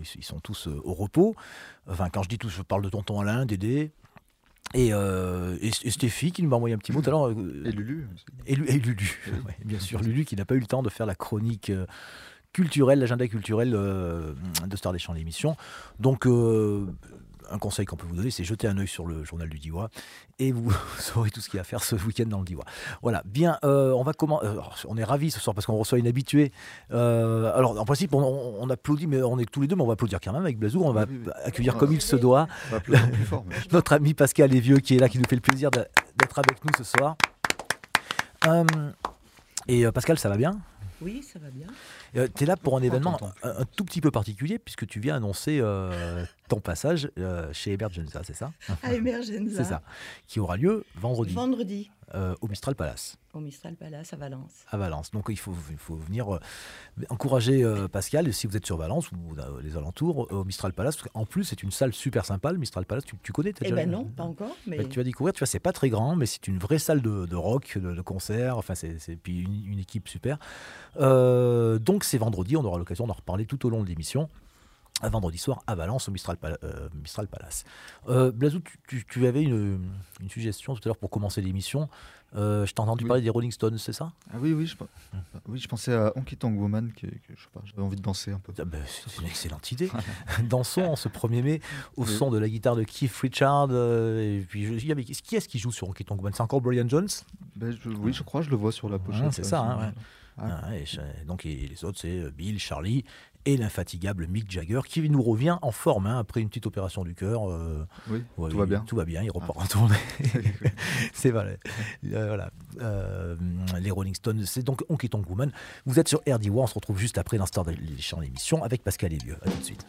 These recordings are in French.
ils sont tous au repos. Enfin, quand je dis tous, je parle de tonton Alain, Dédé. Et Stéphie qui nous a envoyé un petit mot tout à l'heure. Et Lulu. Et Lulu, ouais, bien sûr. Lulu qui n'a pas eu le temps de faire la chronique culturelle, l'agenda culturel de Star des Champs l'émission. Donc, un conseil qu'on peut vous donner, c'est jeter un œil sur le journal du Diois et vous saurez tout ce qu'il y a à faire ce week-end dans le Diois. Voilà, bien, on est ravis ce soir parce qu'on reçoit une habituée. Alors, en principe, on applaudit, mais on est tous les deux, mais on va applaudir quand même avec Blazou. On va accueillir comme il se doit On va applaudir plus fort. Mais... notre ami Pascal Lévieux qui est là, qui nous fait le plaisir d'être avec nous ce soir. Et Pascal, ça va bien ? Oui, ça va bien. Tu es là pour un événement un tout petit peu particulier puisque tu viens annoncer ton passage chez Emergenza, c'est ça ? À Emergenza. C'est ça, qui aura lieu vendredi. Vendredi. Au Mistral Palace. Au Mistral Palace à Valence. À Valence. Donc il faut venir encourager Pascal, si vous êtes sur Valence ou les alentours, au Mistral Palace. En plus, c'est une salle super sympa, le Mistral Palace. Tu connais ? Eh bien non, pas encore. Mais... tu vas découvrir, tu vois, c'est pas très grand, mais c'est une vraie salle de rock, de concert. Enfin, c'est puis une équipe super. Donc c'est vendredi, on aura l'occasion d'en reparler tout au long de l'émission. Un vendredi soir à Valence au Mistral Palace. Blazou, tu avais une suggestion tout à l'heure pour commencer l'émission. Je t'ai entendu parler des Rolling Stones, c'est ça ? Ah oui, je pensais à Honky Tonk Woman, que je sais pas, j'avais envie de danser un peu. Ah ben, c'est une excellente idée. Dansons en ce 1er mai au son de la guitare de Keith Richards. Et puis, qui est-ce qui joue sur Honky Tonk Woman ? C'est encore Brian Jones ? Oui, je crois, je le vois sur la pochette. C'est ça, hein, ouais. Donc et les autres, c'est Bill, Charlie et l'infatigable Mick Jagger qui nous revient en forme après une petite opération du cœur. Tout va bien. Tout va bien, il repart en tournée. C'est vrai. Voilà. Les Rolling Stones, c'est donc Honky Tonk Woman. Vous êtes sur RDW, on se retrouve juste après dans Star des Champs l'émission avec Pascal Lévieux. A tout de suite.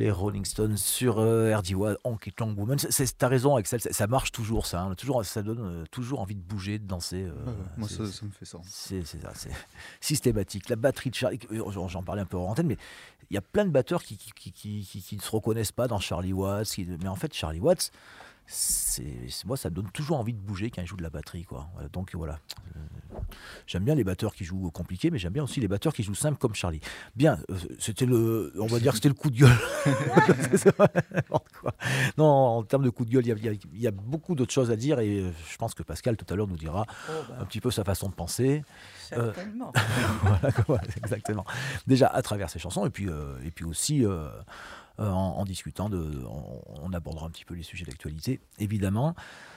Les Rolling Stones sur RDY, Honky Tonk Woman. T'as raison, Axel, ça marche toujours, ça. Hein. Toujours, ça donne toujours envie de bouger, de danser. Moi, ça me fait ça. C'est ça, c'est systématique. La batterie de Charlie, j'en parlais un peu hors antenne, mais il y a plein de batteurs qui ne se reconnaissent pas dans Charlie Watts. Mais en fait, Charlie Watts, moi, ça me donne toujours envie de bouger quand il joue de la batterie, quoi. Donc voilà. J'aime bien les batteurs qui jouent compliqués, mais j'aime bien aussi les batteurs qui jouent simples comme Charlie. Bien, on va dire que c'était le coup de gueule. C'est vrai, n'importe quoi. Non, en termes de coup de gueule, il y a beaucoup d'autres choses à dire et je pense que Pascal tout à l'heure nous dira un petit peu sa façon de penser. Certainement. Voilà, exactement. Déjà à travers ses chansons et puis aussi en discutant, on abordera un petit peu les sujets d'actualité, évidemment.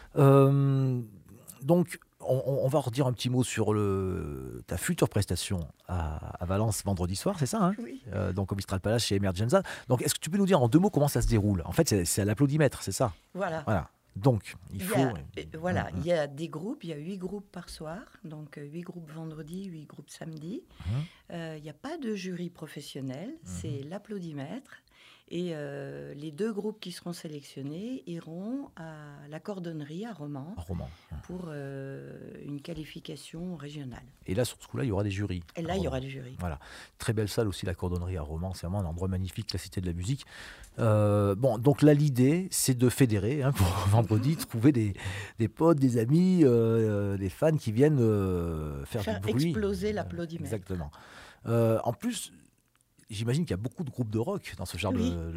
Donc, on va redire un petit mot sur ta future prestation à Valence vendredi soir, c'est ça, hein? Oui. Donc au Mistral Palace chez Emergenza. Donc, est-ce que tu peux nous dire en 2 mots comment ça se déroule? En fait, c'est à l'applaudimètre, c'est ça? Voilà. Donc, il y a des groupes, il y a 8 groupes par soir, donc 8 groupes vendredi, 8 groupes samedi. Il n'y a pas de jury professionnel, c'est l'applaudimètre. Et les 2 groupes qui seront sélectionnés iront à la cordonnerie à Romans pour une qualification régionale. Et là, sur ce coup-là, il y aura des jurys. Et là, il y aura des jurys. Voilà. Très belle salle aussi, la cordonnerie à Romans. C'est vraiment un endroit magnifique, la cité de la musique. Donc là, l'idée, c'est de fédérer pour vendredi, trouver des potes, des amis, des fans qui viennent faire du bruit. Exploser l'applaudimètre. Exactement. En plus, j'imagine qu'il y a beaucoup de groupes de rock dans ce genre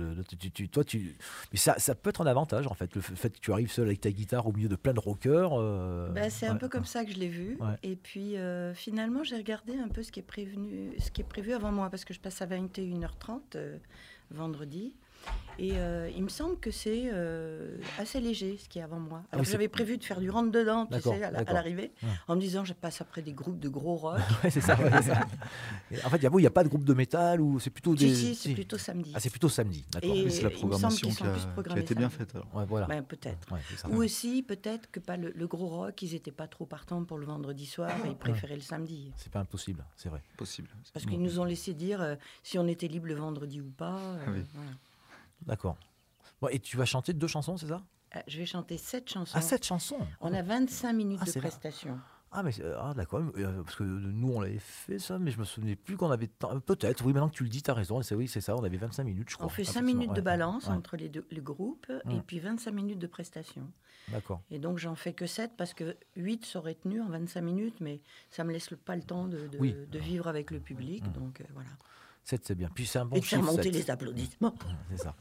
mais ça peut être un avantage, en fait, le fait que tu arrives seul avec ta guitare au milieu de plein de rockers. C'est un peu comme ça que je l'ai vu. Ouais. Et puis, finalement, j'ai regardé un peu ce qui est prévu avant moi, parce que je passe à 21h30 vendredi. Et il me semble que c'est assez léger ce qui est avant moi. Alors j'avais prévu de faire du rentre-dedans, tu sais, à l'arrivée, en me disant je passe après des groupes de gros rock. C'est ça. En fait, il n'y a pas de groupe de métal ou c'est plutôt c'est plutôt samedi. Ah, c'est plutôt samedi, d'accord. Et c'est la programmation qui a été bien faite. Alors. Ouais, voilà. Peut-être. Ou aussi, peut-être que pas le gros rock, ils n'étaient pas trop partants pour le vendredi soir, et ils préféraient le samedi. C'est pas impossible, c'est vrai. Possible. Parce qu'ils nous ont laissé dire si on était libre le vendredi ou pas. Voilà. D'accord. Et tu vas chanter 2 chansons, c'est ça? Je vais chanter 7 chansons. Ah, 7 chansons. On a 25 minutes de prestation. D'accord. Parce que nous, on l'avait fait ça, mais je me souvenais plus qu'on avait... Peut-être, oui, maintenant que tu le dis, tu as raison. C'est ça, on avait 25 minutes, je crois. On fait 5 minutes de balance entre les groupes et puis 25 minutes de prestation. D'accord. Et donc, j'en fais que 7 parce que 8 seraient tenus en 25 minutes, mais ça ne me laisse pas le temps de vivre avec le public. Donc, voilà. 7, c'est bien. Puis c'est un bon chiffre. Et de faire monter les applaudissements. C'est ça.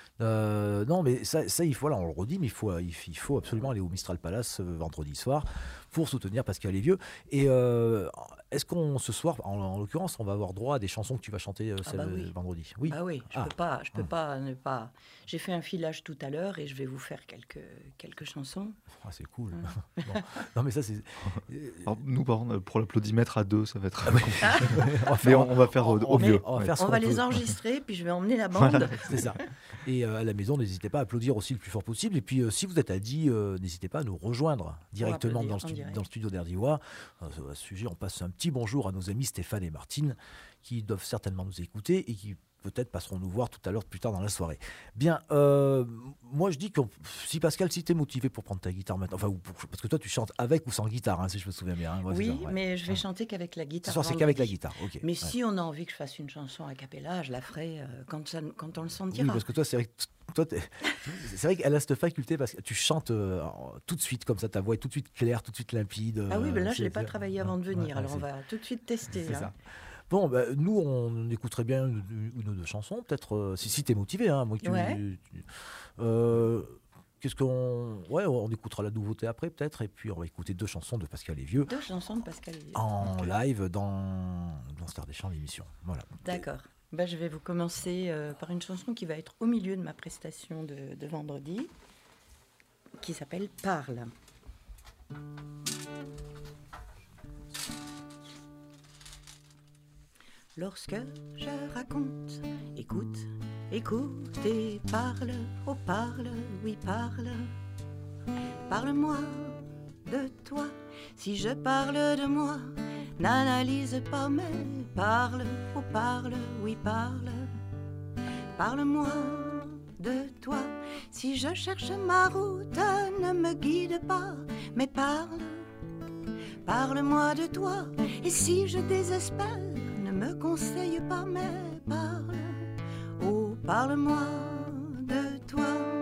Non, mais ça il faut, là on le redit, mais il faut absolument aller au Mistral Palace vendredi soir pour soutenir Pascal Lévieux. Et est-ce qu'on ce soir, en l'occurrence, on va avoir droit à des chansons que tu vas chanter vendredi? Oui. Ah oui, je peux pas ne pas. J'ai fait un filage tout à l'heure et je vais vous faire quelques chansons. Ah, c'est cool. Bon. Non mais ça c'est. Alors, nous par contre, pour l'applaudimètre à 2, ça va être compliqué. Mais on va faire au mieux. On va les enregistrer, puis je vais emmener la bande. Voilà, c'est ça. Et à la maison, n'hésitez pas à applaudir aussi le plus fort possible. Et puis, si vous êtes à Die, n'hésitez pas à nous rejoindre directement dans le studio d'RDY. À ce sujet, on passe un petit bonjour à nos amis Stéphane et Martine, qui doivent certainement nous écouter et qui peut-être passeront nous voir tout à l'heure, plus tard dans la soirée. Bien, moi je dis que si Pascal, si tu es motivé pour prendre ta guitare maintenant, parce que toi tu chantes avec ou sans guitare, si je me souviens bien. Hein, oui, mais je vais chanter qu'avec la guitare. Ce soir, c'est qu'avec la guitare, ok. Mais si on a envie que je fasse une chanson a cappella, je la ferai quand on le sentira. Oui, parce que toi, c'est vrai qu'elle a cette faculté parce que tu chantes tout de suite comme ça, ta voix est tout de suite claire, tout de suite limpide. Ah oui, mais là je ne l'ai pas travaillé avant de venir, alors on va tout de suite tester. C'est ça. Bon, nous, on écouterait bien une ou 2 chansons, peut-être, si tu es motivé. Hein, moi, qu'est-ce qu'on... on écoutera la nouveauté après, peut-être, et puis on va écouter 2 chansons de Pascal Lévieux. 2 chansons de Pascal Lévieux. En live dans Star des Champs, l'émission. Voilà. D'accord. Je vais vous commencer par une chanson qui va être au milieu de ma prestation de vendredi, qui s'appelle « Parle ». Lorsque je raconte, écoute et parle, oh parle, oui parle. Parle-moi de toi, si je parle de moi, n'analyse pas mais parle, oh parle, oui parle. parle-moi de toi. Si je cherche ma route, ne me guide pas, mais parle-moi de toi. Et si je désespère, ne me conseille pas, mais oh, parle-moi de toi.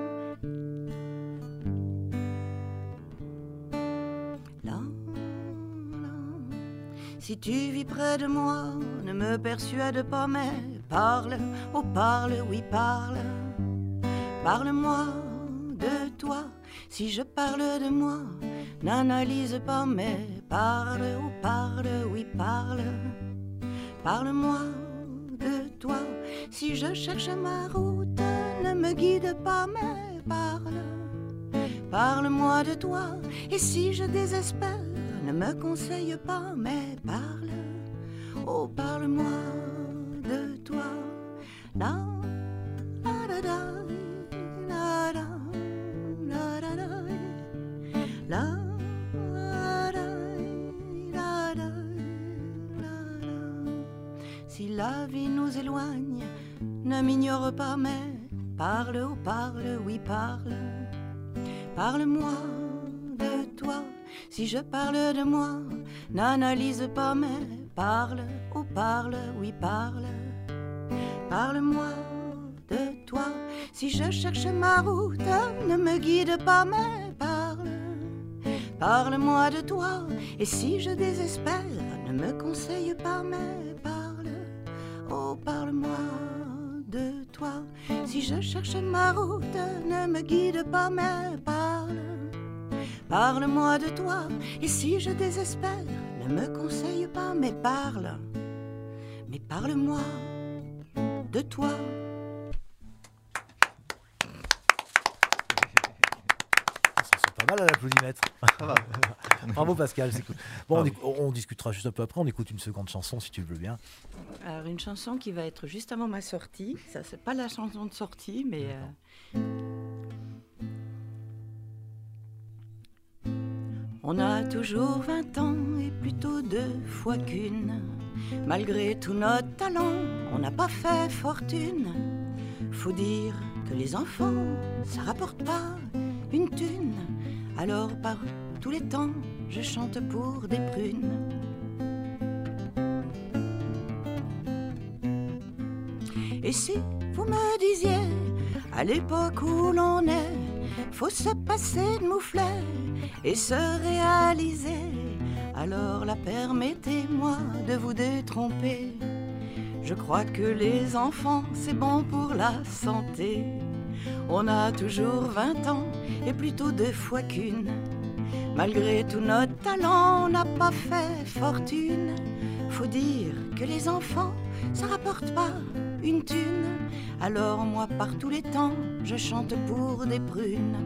Si tu vis près de moi, ne me persuade pas, mais parle, oh parle, oui parle. Parle-moi de toi. Si je parle de moi, n'analyse pas, mais parle, oh parle, oui parle. Parle-moi de toi. Si je cherche ma route, ne me guide pas, mais parle-moi de toi. Et si je désespère, ne me conseille pas, mais oh parle-moi de toi. La, la, la, la, la, la, la, la, la, la, la, la, la. Si la vie nous éloigne, ne m'ignore pas, mais parle, oh parle, oui parle. Parle-moi de toi. Si je parle de moi, n'analyse pas, mais parle, oh parle, oui parle. Parle-moi de toi. Si je cherche ma route, ne me guide pas, mais parle-moi de toi. Et si je désespère, ne me conseille pas, mais oh parle-moi de toi. Si je cherche ma route, ne me guide pas, mais parle-moi de toi. Et si je désespère, ne me conseille pas, mais parle-moi de toi. Ça sent pas mal à l'applaudimètre. Bravo Pascal, c'est cool. Bon, on discutera juste un peu après, on écoute une seconde chanson si tu veux bien. Alors une chanson qui va être juste avant ma sortie, ça c'est pas la chanson de sortie, mais... On a toujours 20 ans et plutôt 2 fois qu'une. Malgré tout notre talent, on n'a pas fait fortune. Faut dire que les enfants, ça rapporte pas une thune. Alors par tous les temps, je chante pour des prunes. Et si vous me disiez, à l'époque où l'on est, faut se passer de mouflet et se réaliser, alors la permettez-moi de vous détromper. Je crois que les enfants, c'est bon pour la santé. On a toujours 20 ans et plutôt 2 fois qu'une. Malgré tout notre talent, on n'a pas fait fortune. Faut dire que les enfants, ça rapporte pas une thune. Alors moi, par tous les temps, je chante pour des prunes.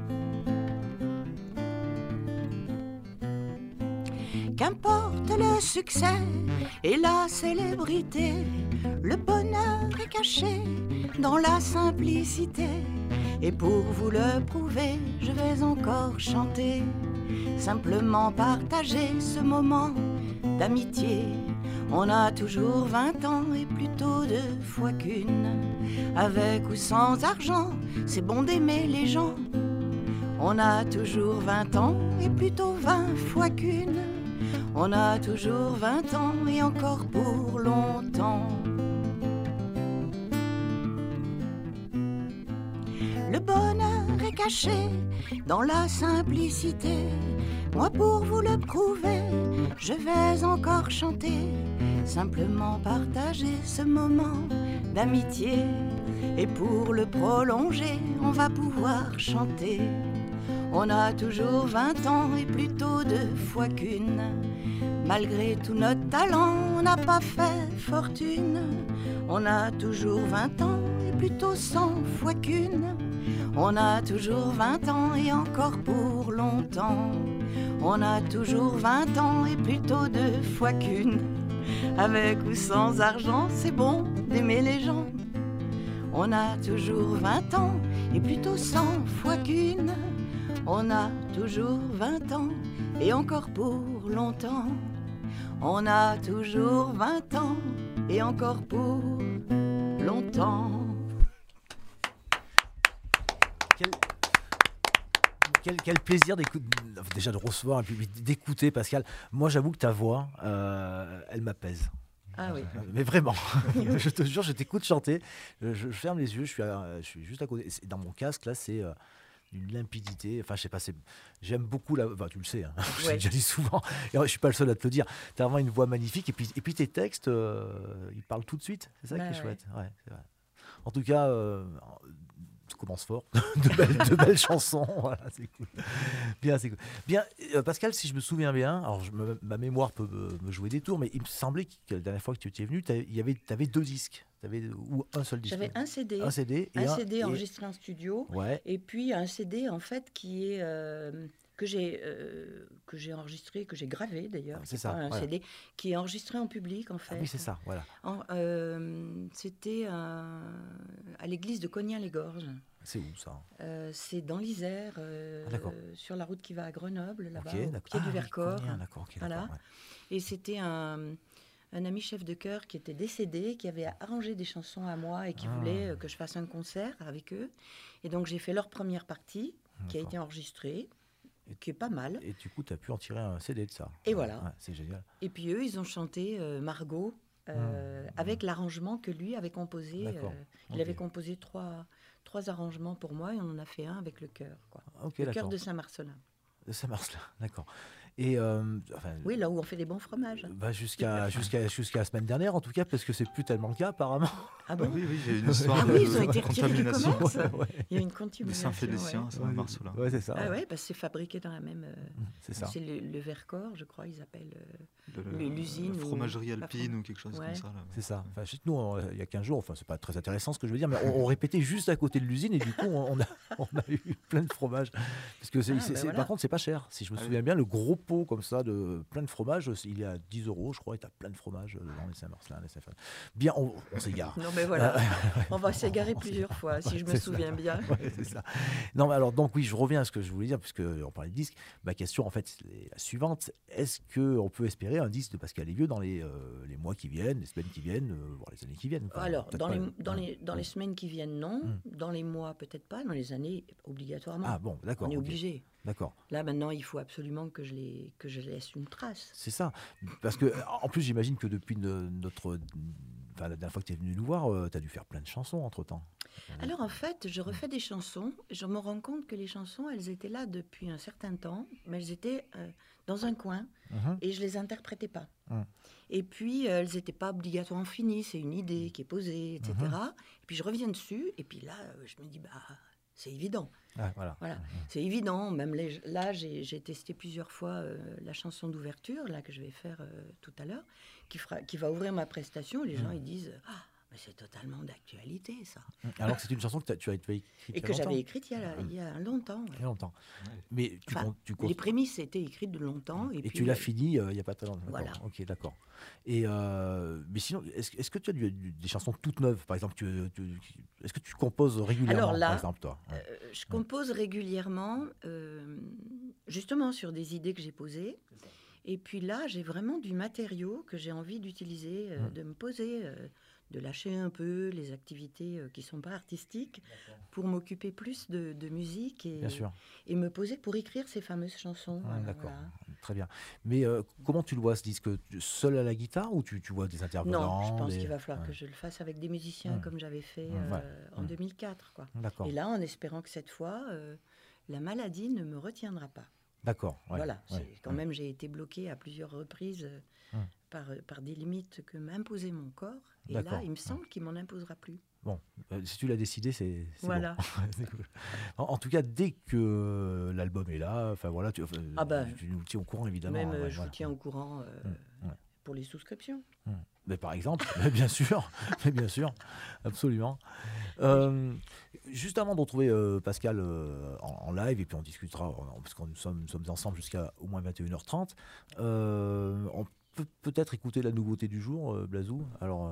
Qu'importe le succès et la célébrité, le bonheur est caché dans la simplicité. Et pour vous le prouver, je vais encore chanter, simplement partager ce moment d'amitié. On a toujours 20 ans et plutôt 2 fois qu'une. Avec ou sans argent, c'est bon d'aimer les gens. On a toujours 20 ans et plutôt 20 fois qu'une. On a toujours 20 ans et encore pour longtemps. Le bonheur est caché dans la simplicité. Moi pour vous le prouver, je vais encore chanter, simplement partager ce moment d'amitié. Et pour le prolonger, on va pouvoir chanter. On a toujours 20 ans et plutôt 2 fois qu'une. Malgré tout notre talent, on n'a pas fait fortune. On a toujours 20 ans et plutôt 100 fois qu'une. On a toujours 20 ans et encore pour longtemps. On a toujours 20 ans et plutôt 2 fois qu'une. Avec ou sans argent, c'est bon d'aimer les gens. On a toujours 20 ans et plutôt 100 fois qu'une. On a toujours 20 ans et encore pour longtemps. On a toujours 20 ans et encore pour longtemps. quel plaisir déjà de recevoir et puis d'écouter Pascal. Moi, j'avoue que ta voix, elle m'apaise. Ah oui. Mais vraiment, je te jure, je t'écoute chanter, je ferme les yeux, je suis juste à côté. Dans mon casque, là, c'est une limpidité. Enfin, je sais pas, j'aime beaucoup enfin, tu le sais, hein, je l'ai déjà dit souvent, et je suis pas le seul à te le dire. Tu as vraiment une voix magnifique, et puis tes textes, ils parlent tout de suite. C'est ça qui est chouette. Ouais, c'est vrai. En tout cas, ça commence fort, de belles chansons, voilà, c'est cool. Bien, c'est cool. Bien, Pascal, si je me souviens bien, alors ma mémoire peut me jouer des tours, mais il me semblait que la dernière fois que tu étais venu, tu avais 2 disques, ou un seul disque. J'avais un CD, un CD enregistré en studio, et puis un CD en fait qui est que j'ai enregistré, que j'ai gravé d'ailleurs. C'est ça. Un CD qui est enregistré en public en fait. Ah oui, c'est ça, voilà. C'était à l'église de Cognat-les-Gorges. C'est où ça? C'est dans l'Isère, sur la route qui va à Grenoble, là-bas, au pied du Vercors. Voilà. Ouais. Et c'était un ami chef de chœur qui était décédé, qui avait arrangé des chansons à moi et qui voulait que je fasse un concert avec eux. Et donc j'ai fait leur première partie, qui a été enregistrée, qui est pas mal. Et du coup, tu as pu en tirer un CD de ça. Et voilà. Ouais, c'est génial. Et puis eux, ils ont chanté Margot, avec l'arrangement que lui avait composé. Il avait composé trois arrangements pour moi, et on en a fait un avec le chœur. Le chœur de Saint-Marcelin. De Saint-Marcelin, d'accord. Et oui, là où on fait des bons fromages. Jusqu'à la semaine dernière, en tout cas, parce que c'est plus tellement le cas, apparemment. Ah bon? Oui, j'ai une histoire ils ont été retirés du commerce. Ouais. Il y a une contamination. De Saint-Félicien, Saint-Marcelin. Ouais, c'est ça. Ah ouais, c'est fabriqué dans la même... c'est ça. C'est le Vercors, je crois, ils appellent l'usine. Fromagerie alpine ou quelque chose comme ça. Là. C'est ça. Enfin, chez nous, il y a 15 jours, enfin, c'est pas très intéressant ce que je veux dire, mais on répétait juste à côté de l'usine, et du coup, on a eu plein de fromages. Parce que par contre, c'est pas cher. Si je me souviens bien, le gros pot comme ça de plein de fromages, il est à 10 €, je crois, et tu as plein de fromages dans les Saint-Marcelin, les Saint-Fabien. Bien, on s'égare. Non, mais voilà, on va s'égarer plusieurs fois, si je me souviens bien. Ouais, c'est ça. Non, mais alors, donc oui, je reviens à ce que je voulais dire, puisqu'on parlait de disque. Ma question, en fait, c'est la suivante. Est-ce qu'on peut espérer un disque de Pascal Lévieux dans les mois qui viennent, les semaines qui viennent, voire les années qui viennent? Alors, dans les semaines qui viennent, non. Dans les mois, peut-être pas. Dans les années, obligatoirement. Ah bon, d'accord. On est obligé. D'accord. Là, maintenant, il faut absolument que je laisse une trace. C'est ça. Parce que, en plus, j'imagine que depuis la dernière fois que tu es venu nous voir, tu as dû faire plein de chansons entre-temps. Alors, en fait, je refais des chansons. Je me rends compte que les chansons, elles étaient là depuis un certain temps, mais elles étaient dans un coin et je les interprétais pas. Et puis, elles n'étaient pas obligatoirement finies. C'est une idée qui est posée, etc. Et puis, je reviens dessus et puis là, je me dis, c'est évident. Ah, voilà. C'est évident. Même là, j'ai testé plusieurs fois la chanson d'ouverture, là que je vais faire tout à l'heure, qui va ouvrir ma prestation. Les gens ils disent mais c'est totalement d'actualité, ça. Alors que c'est une chanson que tu as écrite et que j'avais écrite il y a longtemps. Ouais. Il y a longtemps. Mais les prémices étaient écrites de longtemps. Et puis, tu l'as fini il n'y a pas très longtemps. Voilà. Ok, d'accord. Et mais sinon, est-ce que tu as des chansons toutes neuves, par exemple? Est-ce que tu composes régulièrement? Alors là, par exemple, toi je compose régulièrement, justement sur des idées que j'ai posées. Et puis là, j'ai vraiment du matériau que j'ai envie d'utiliser, de me poser, de lâcher un peu les activités qui ne sont pas artistiques pour m'occuper plus de musique et me poser pour écrire ces fameuses chansons. D'accord, très bien. Mais comment tu le vois, ce disque? Seul à la guitare ou tu vois des intervenants? Non, je pense qu'il va falloir que je le fasse avec des musiciens comme j'avais fait en 2004. Quoi. D'accord. Et là, en espérant que cette fois, la maladie ne me retiendra pas. D'accord. Voilà, quand même, j'ai été bloquée à plusieurs reprises par des limites que m'imposait mon corps. Et là, il me semble qu'il m'en imposera plus. Bon, si tu l'as décidé, c'est voilà. Bon. C'est cool. En tout cas, dès que l'album est là, enfin voilà, tu nous tiens au courant évidemment. Même je vous tiens au courant pour les souscriptions. Mais par exemple, bien sûr, absolument. Juste avant de retrouver Pascal en live, et puis on discutera, parce que nous sommes ensemble jusqu'à au moins 21h30, on peut peut-être écouter la nouveauté du jour, Blazou. Alors,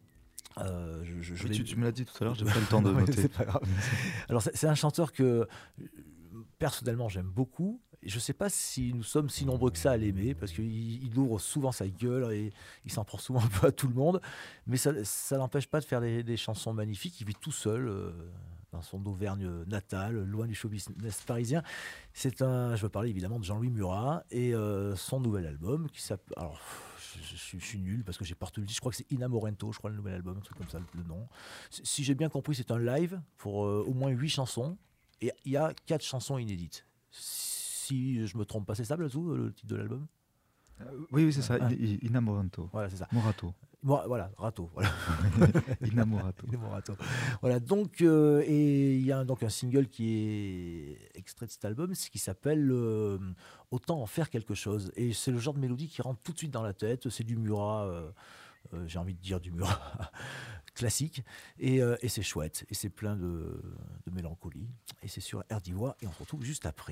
tu me l'as dit tout à l'heure, j'ai pas le temps de noter. C'est pas grave. Alors, c'est un chanteur que personnellement j'aime beaucoup. Je ne sais pas si nous sommes si nombreux que ça à l'aimer, parce qu'il ouvre souvent sa gueule et il s'en prend souvent un peu à tout le monde. Mais ça n'empêche pas de faire des chansons magnifiques. Il vit tout seul dans son Auvergne natale, loin du show business parisien. Je veux parler évidemment de Jean-Louis Murat et son nouvel album qui s'appelle... Alors, je suis nul parce que j'ai pas retenu le titre. Je crois que c'est Inamorento, je crois, le nouvel album, un truc comme ça, le nom. Si j'ai bien compris, c'est un live pour au moins 8 chansons et il y a 4 chansons inédites. Si je me trompe pas, c'est ça, Blazou, le titre de l'album? Oui, c'est ça, Inamoranto. Voilà, c'est ça. Morato. Voilà, Rato. Voilà. Inamorato. Inamorato. Voilà, donc, et il y a donc un single qui est extrait de cet album, qui s'appelle Autant en faire quelque chose. Et c'est le genre de mélodie qui rentre tout de suite dans la tête. C'est du Murat, j'ai envie de dire du Murat classique. Et c'est chouette. Et c'est plein de mélancolie. Et c'est sur Air d'Ivoire. Et on se retrouve juste après.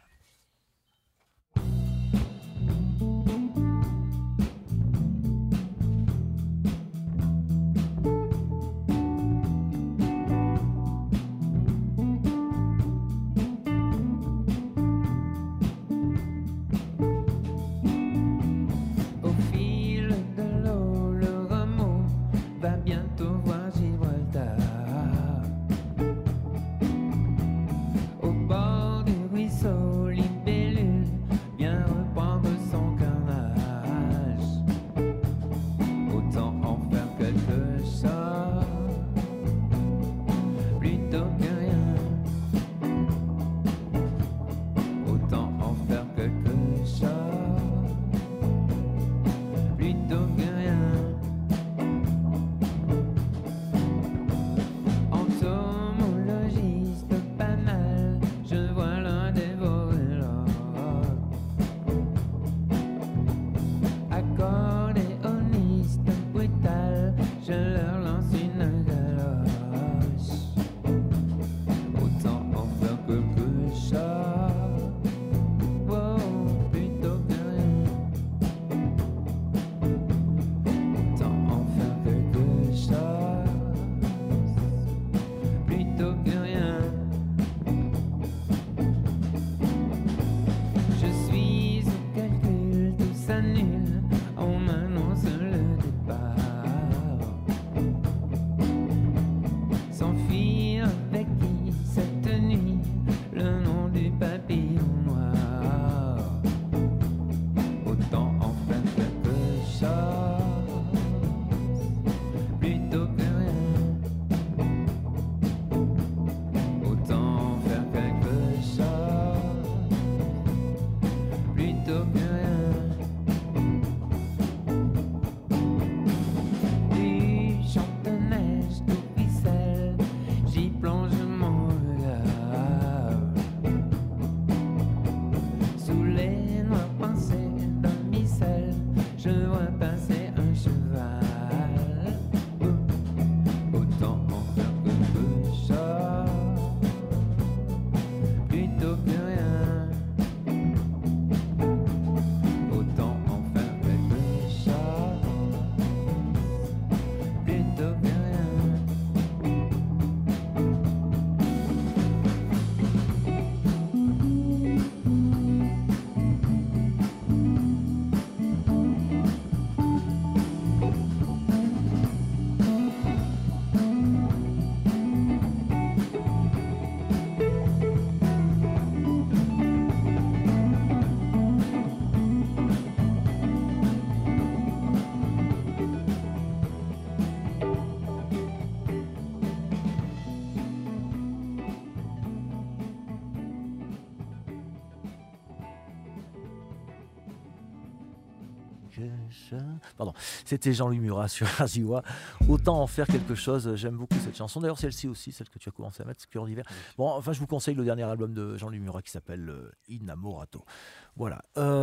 Pardon, c'était Jean-Louis Murat sur Aziwa. Autant en faire quelque chose. J'aime beaucoup cette chanson. D'ailleurs, celle-ci aussi, celle que tu as commencé à mettre, Cœur d'hiver. Bon, enfin, je vous conseille le dernier album de Jean-Louis Murat qui s'appelle Inamorato. Voilà.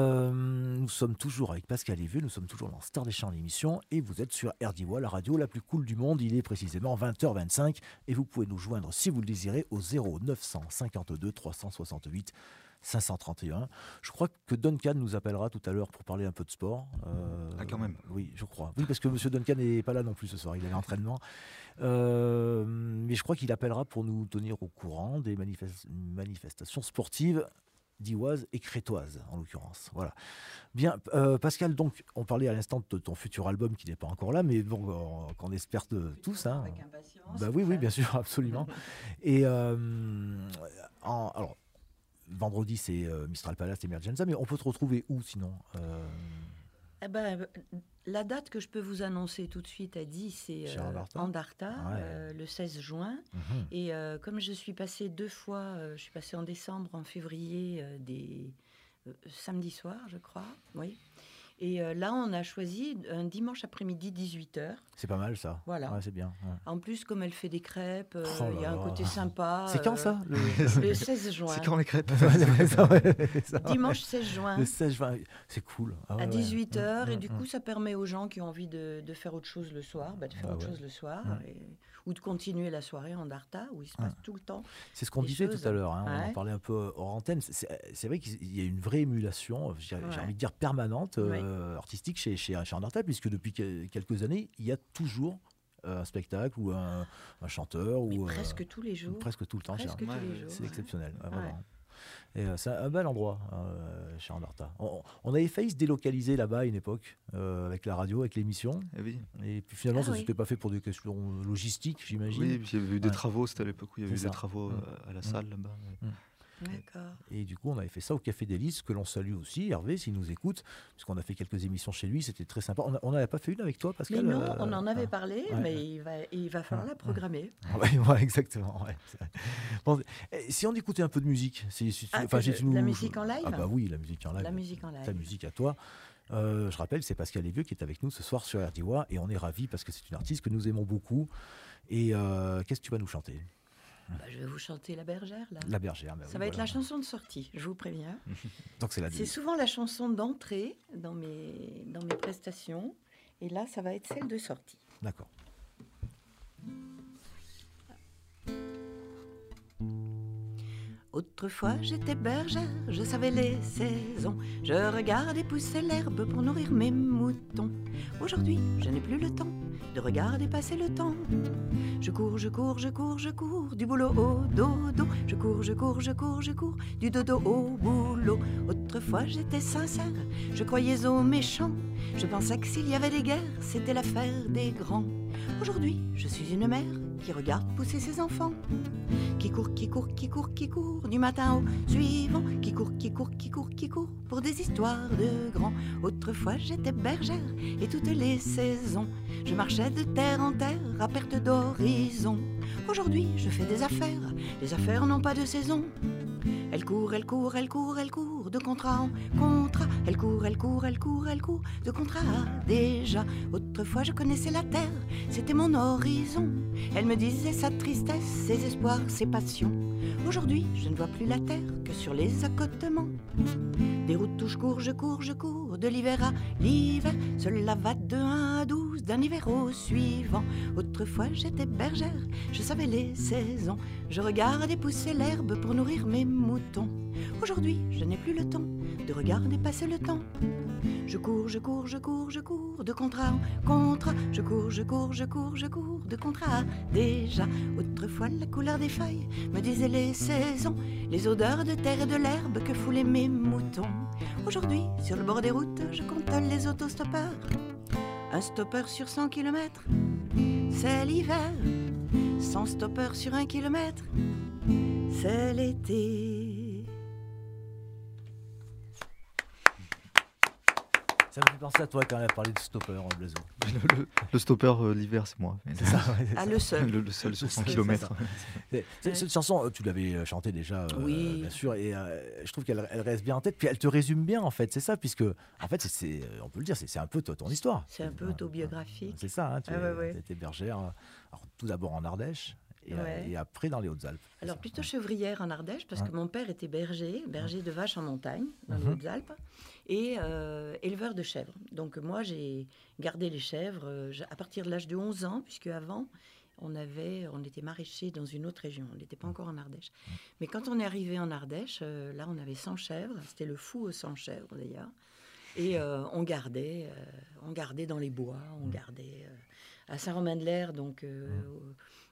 Nous sommes toujours avec Pascal Léveux, nous sommes toujours dans Star des Champs, l'émission, et vous êtes sur RDIWA, la radio la plus cool du monde. Il est précisément 20h25 et vous pouvez nous joindre si vous le désirez au 0952 368 531. Je crois que Duncan nous appellera tout à l'heure pour parler un peu de sport. Ah, quand même. Oui, je crois. Oui, parce que M. Duncan n'est pas là non plus ce soir, il est à l'entraînement. Mais je crois qu'il appellera pour nous tenir au courant des manifestations sportives d'Ivoise et crétoise, en l'occurrence. Voilà. Bien, Pascal, donc, on parlait à l'instant de ton futur album qui n'est pas encore là, mais bon, qu'on espère tous. Hein. Avec impatience. Bah oui, bien sûr, absolument. Et alors, vendredi, c'est Mistral Palace Emergenza, mais on peut te retrouver où sinon Eh ben, la date que je peux vous annoncer tout de suite à 10, c'est Andarta, le 16 juin. Et comme je suis passée 2 fois, je suis passée en décembre, en février, samedi soir, je crois, oui. Et là, on a choisi un dimanche après-midi, 18h. C'est pas mal, ça. Voilà. Ouais, c'est bien. Ouais. En plus, comme elle fait des crêpes, il y a un côté sympa. C'est quand, ça le 16 juin. C'est quand les crêpes Dimanche 16 juin. Le 16 juin, c'est cool. À 18h. Et du coup, ça permet aux gens qui ont envie de faire autre chose le soir, de faire autre chose le soir. Ou de continuer la soirée en Darta, où il se passe tout le temps. C'est ce qu'on disait tout à l'heure. Hein, on en parlait un peu hors antenne. C'est vrai qu'il y a une vraie émulation, j'ai envie de dire permanente, artistique chez Andarta, puisque depuis quelques années, il y a toujours un spectacle ou un chanteur. Mais presque tous les jours. Presque tout le temps. Presque tous les jours. C'est exceptionnel. Vraiment. Et c'est un bel endroit chez Andarta. On avait failli se délocaliser là-bas à une époque avec la radio, avec l'émission. Et puis finalement, ça ne s'était pas fait pour des questions logistiques, j'imagine. Oui, puis il y avait eu des travaux, c'était à l'époque où il y avait eu des travaux à la salle là-bas. D'accord. Et du coup, on avait fait ça au Café des Lys, que l'on salue aussi, Hervé, s'il nous écoute, puisqu'on a fait quelques émissions chez lui, c'était très sympa. On n'avait pas fait une avec toi, Pascal? Mais non, on en avait parlé, mais il va falloir la programmer. Oui, exactement. Bon, si on écoutait un peu de musique, la musique en live? Ah bah oui, la musique en live. La musique en live. Ta musique à toi. Je rappelle, c'est Pascal Lévieux qui est avec nous ce soir sur RDIWA, et on est ravis parce que c'est une artiste que nous aimons beaucoup. Et qu'est-ce que tu vas nous chanter? Je vais vous chanter La Bergère, là. La Bergère. Ça va être la chanson de sortie, je vous préviens. Donc c'est souvent la chanson d'entrée dans mes prestations. Et là, ça va être celle de sortie. D'accord. Autrefois, j'étais bergère, je savais les saisons. Je regardais pousser l'herbe pour nourrir mes moutons. Aujourd'hui, je n'ai plus le temps de regarder passer le temps. Je cours, je cours, je cours, je cours, du boulot au dodo. Je cours, je cours, je cours, je cours, du dodo au boulot. Autrefois, j'étais sincère, je croyais aux méchants. Je pensais que s'il y avait des guerres, c'était l'affaire des grands. Aujourd'hui, je suis une mère qui regarde pousser ses enfants. Qui court, qui court, qui court, qui court, du matin au suivant. Qui court, qui court, qui court, qui court, pour des histoires de grands. Autrefois j'étais bergère, et toutes les saisons, je marchais de terre en terre, à perte d'horizon. Aujourd'hui je fais des affaires, les affaires n'ont pas de saison. Elle court, elle court, elle court, elle court, de contrat en contrat. Elle court, elle court, elle court, elle court, de contrat à déjà. Autrefois je connaissais la terre, c'était mon horizon. Elle me disait sa tristesse, ses espoirs, ses passions. Aujourd'hui je ne vois plus la terre que sur les accotements. Des routes où je cours, je cours, je cours, de l'hiver à l'hiver. Cela va de 1 à 12, d'un hiver au suivant. Autrefois j'étais bergère, je savais les saisons. Je regardais pousser l'herbe pour nourrir mes moutons. Aujourd'hui je n'ai plus le temps de regarder passer le temps. Je cours, je cours, je cours, je cours, de contrat en contrat. Je cours, je cours, je cours, je cours, de contrat à déjà. Autrefois la couleur des feuilles me disait les saisons, les odeurs de terre et de l'herbe que foulaient mes moutons. Aujourd'hui, sur le bord des routes, je compte les autostoppeurs. Un stopper sur 100 km, c'est l'hiver. 100 stoppeurs sur 1 km, c'est l'été. Ça me fait penser à toi quand on a parlé de stopper, Blazo. Le stopper, l'hiver, c'est moi. C'est ça, le seul. Le seul sur 100 km. Cette chanson, tu l'avais chantée déjà, oui. Bien sûr, et je trouve qu'elle reste bien en tête, puis elle te résume bien, en fait, c'est ça, puisque, en fait, on peut le dire, c'est un peu ton histoire. C'est un peu autobiographique. C'est ça, hein, tu étais bergère, alors, tout d'abord en Ardèche, et après dans les Hautes-Alpes. Alors plutôt chevrière en Ardèche, parce que mon père était berger de vaches en montagne, dans les Hautes-Alpes, et éleveur de chèvres. Donc moi, j'ai gardé les chèvres à partir de l'âge de 11 ans, puisque avant, on était maraîcher dans une autre région, on n'était pas encore en Ardèche. Mais quand on est arrivé en Ardèche, là, on avait 100 chèvres, c'était le fou aux 100 chèvres d'ailleurs. Et on gardait dans les bois, on gardait à Saint-Romain-de-l'Air, donc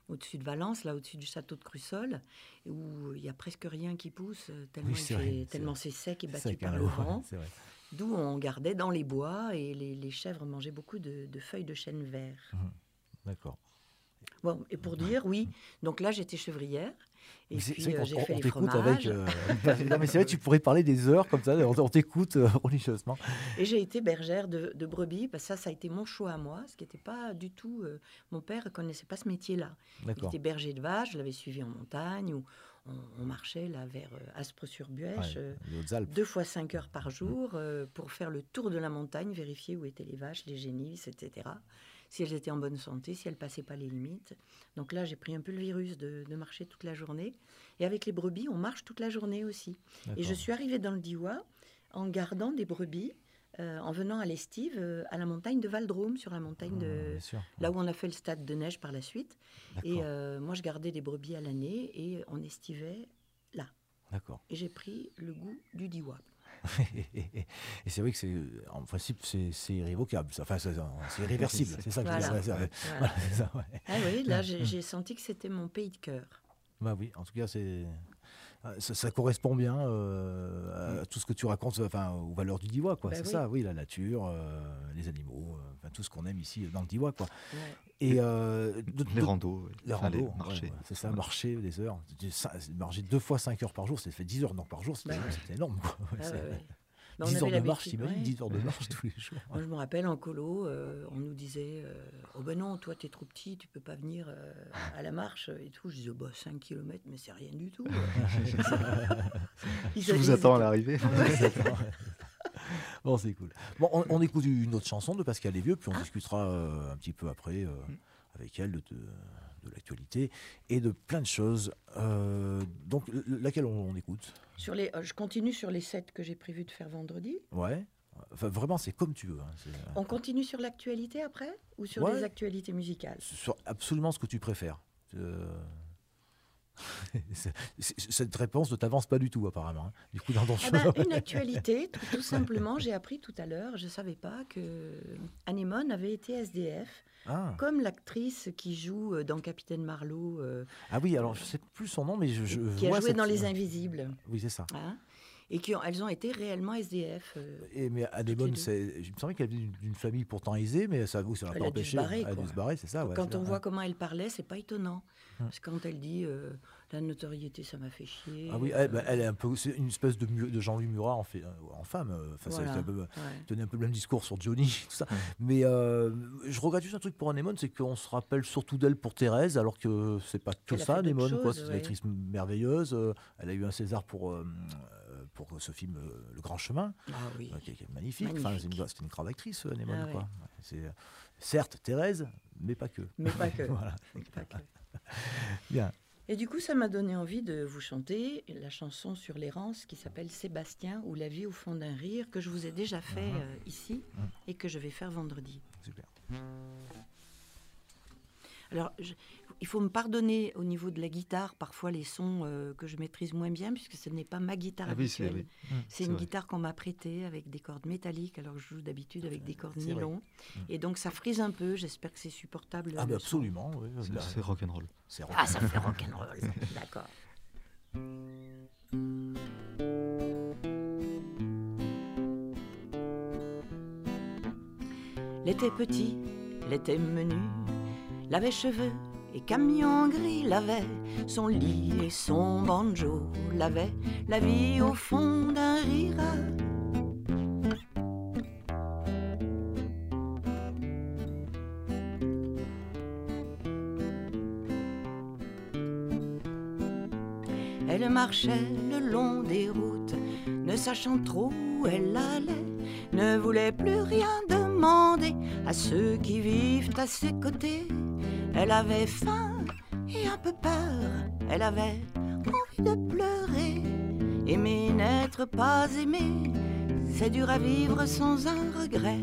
au-dessus de Valence, là au-dessus du château de Crussol, où il n'y a presque rien qui pousse, tellement, tellement c'est sec et battu par le vent. D'où on gardait dans les bois et les chèvres mangeaient beaucoup de feuilles de chêne vert. D'accord. Bon, et pour dire, oui, donc là j'étais chevrière. Et puis j'ai fait les t'écoute fromages. Non mais c'est vrai, tu pourrais parler des heures comme ça, on t'écoute religieusement. Et j'ai été bergère de brebis, parce que ça a été mon choix à moi, ce qui n'était pas du tout... mon père ne connaissait pas ce métier-là. Il était berger de vaches, je l'avais suivi en montagne, où on marchait là vers Aspres-sur-Buèche, 2 fois 5 heures par jour, pour faire le tour de la montagne, vérifier où étaient les vaches, les génisses, etc., si elles étaient en bonne santé, si elles ne passaient pas les limites. Donc là, j'ai pris un peu le virus de marcher toute la journée. Et avec les brebis, on marche toute la journée aussi. Et je suis arrivée dans le Diois en gardant des brebis, en venant à l'estive à la montagne de Val-Drôme, sur la montagne là où on a fait le stade de neige par la suite. Et moi, je gardais des brebis à l'année et on estivait là. D'accord. Et j'ai pris le goût du Diois. Et c'est vrai que en principe c'est irrévocable, enfin c'est irréversible, c'est ça que je veux dire. Ah oui, là j'ai senti que c'était mon pays de cœur. Bah oui, en tout cas ça correspond bien à tout ce que tu racontes, enfin aux valeurs du Diois, quoi. C'est ça, oui, la nature, les animaux, enfin tout ce qu'on aime ici dans le Diois, quoi. Ouais. Et les randos, marcher, c'est ça, marcher des heures, marcher 2 fois 5 heures par jour, ça fait 10 heures par jour, c'est énorme, quoi. 10 heures de marche, t'imagines, 10 heures de marche tous les jours. Moi, je me rappelle, en colo, on nous disait oh ben non, toi, t'es trop petit, tu peux pas venir à la marche et tout. Je disais 5 km, mais c'est rien du tout. Je vous attends à l'arrivée. Bon, c'est cool. Bon, on écoute une autre chanson de Pascal Lévieux, puis on discutera un petit peu après avec elle de l'actualité et de plein de choses. Donc, laquelle on écoute ? Je continue sur les 7 que j'ai prévu de faire vendredi. Ouais. Enfin, vraiment, c'est comme tu veux. Hein. On continue sur l'actualité après ou sur les actualités musicales ? Sur absolument ce que tu préfères. Cette réponse ne t'avance pas du tout, apparemment. Hein. Du coup, dans ton choix. Une actualité, tout simplement, j'ai appris tout à l'heure, je ne savais pas que Anémone avait été SDF. Comme l'actrice qui joue dans Capitaine Marlowe. Ah oui, alors je ne sais plus son nom, mais qui a joué dans Les Invisibles. Oui, c'est ça. Et elles ont été réellement SDF. Mais Anémone, il me semblait qu'elle venait d'une famille pourtant aisée, mais ça l'a pas empêché. Elle a dû se barrer, c'est ça. Ouais, quand on voit comment elle parlait, c'est pas étonnant. Parce que quand elle dit la notoriété, ça m'a fait chier. Ah oui, elle est un peu, c'est une espèce de Jean-Louis Murat en femme. Tenait un peu le même discours sur Johnny, tout ça. Mais je regrette juste un truc pour Anémone, c'est qu'on se rappelle surtout d'elle pour Thérèse, alors que c'est pas que ça, Anémone. C'est une actrice merveilleuse. Elle a eu un César pour ce film Le Grand Chemin, qui est magnifique. Enfin, c'est une grande actrice, Anémone. C'est certes Thérèse, mais pas que. Voilà. Pas que. Bien. Et du coup, ça m'a donné envie de vous chanter la chanson sur l'errance qui s'appelle Sébastien ou La vie au fond d'un rire, que je vous ai déjà fait ici et que je vais faire vendredi. Super. Alors, il faut me pardonner au niveau de la guitare, parfois les sons que je maîtrise moins bien, puisque ce n'est pas ma guitare habituelle. C'est une guitare qu'on m'a prêtée avec des cordes métalliques, alors que je joue d'habitude avec des cordes nylon. Et donc ça frise un peu, j'espère que c'est supportable. Ah, mais absolument, oui. C'est rock'n'roll. Ça fait rock'n'roll, d'accord. L'été petit, l'été menu, l'avait cheveux et camion gris, l'avait son lit et son banjo, l'avait la vie au fond d'un rire. Elle marchait le long des routes, ne sachant trop où elle allait, ne voulait plus rien demander à ceux qui vivent à ses côtés. Elle avait faim et un peu peur, elle avait envie de pleurer. Aimer n'être pas aimé, c'est dur à vivre sans un regret.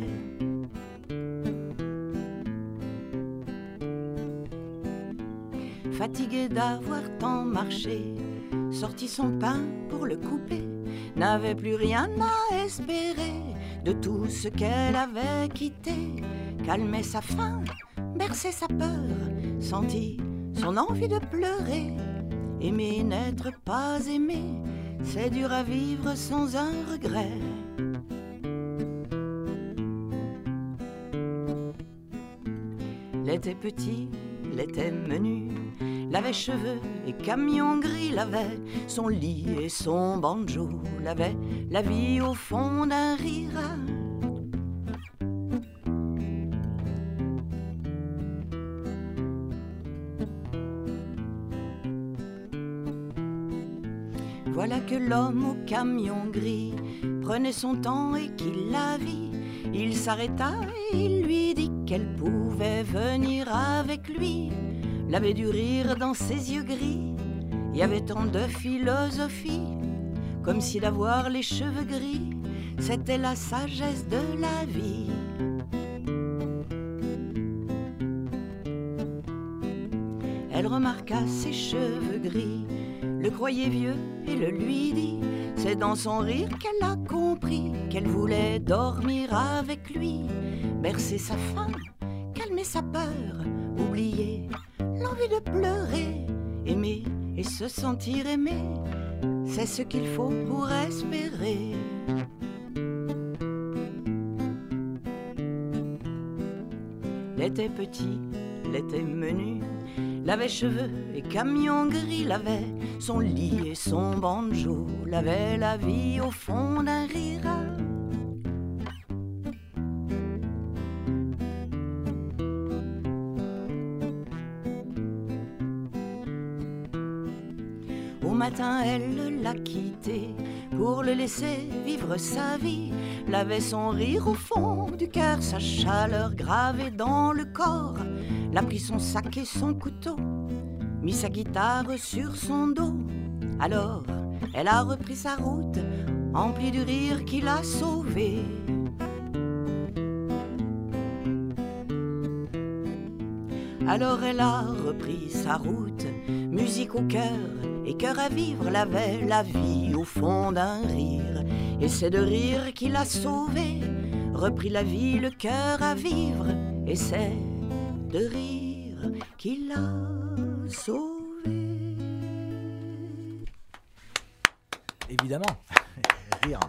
Fatiguée d'avoir tant marché, sortit son pain pour le couper, n'avait plus rien à espérer de tout ce qu'elle avait quitté. Calmait sa faim, berçait sa peur, sentit son envie de pleurer. Aimer, n'être pas aimé, c'est dur à vivre sans un regret. L'été petit, l'été menu, l'avait cheveux et camion gris, l'avait son lit et son banjo, l'avait la vie au fond d'un rire. Voilà que l'homme au camion gris prenait son temps et qu'il la vit. Il s'arrêta et il lui dit qu'elle pouvait venir avec lui. L'avait du rire dans ses yeux gris, il y avait tant de philosophie, comme si d'avoir les cheveux gris, c'était la sagesse de la vie. Elle remarqua ses cheveux gris, le croyait vieux et le lui dit. C'est dans son rire qu'elle a compris qu'elle voulait dormir avec lui, bercer sa faim, calmer sa peur, oublier l'envie de pleurer, aimer et se sentir aimé, c'est ce qu'il faut pour espérer. L'été petit, l'été menu, l'avait cheveux et camion gris, l'avait son lit et son banjo, l'avait la vie au fond d'un rire. Au matin, elle l'a quitté pour le laisser vivre sa vie. L'avait son rire au fond du cœur, sa chaleur gravée dans le corps. L'a pris son sac et son couteau, mis sa guitare sur son dos. Alors, elle a repris sa route, emplie du rire qui l'a sauvée. Alors elle a repris sa route, musique au cœur et cœur à vivre, l'avait la vie au fond d'un rire. Et c'est de rire qui l'a sauvée, repris la vie, le cœur à vivre. Et c'est de rire qui l'a sauvée. Évidemment, rire.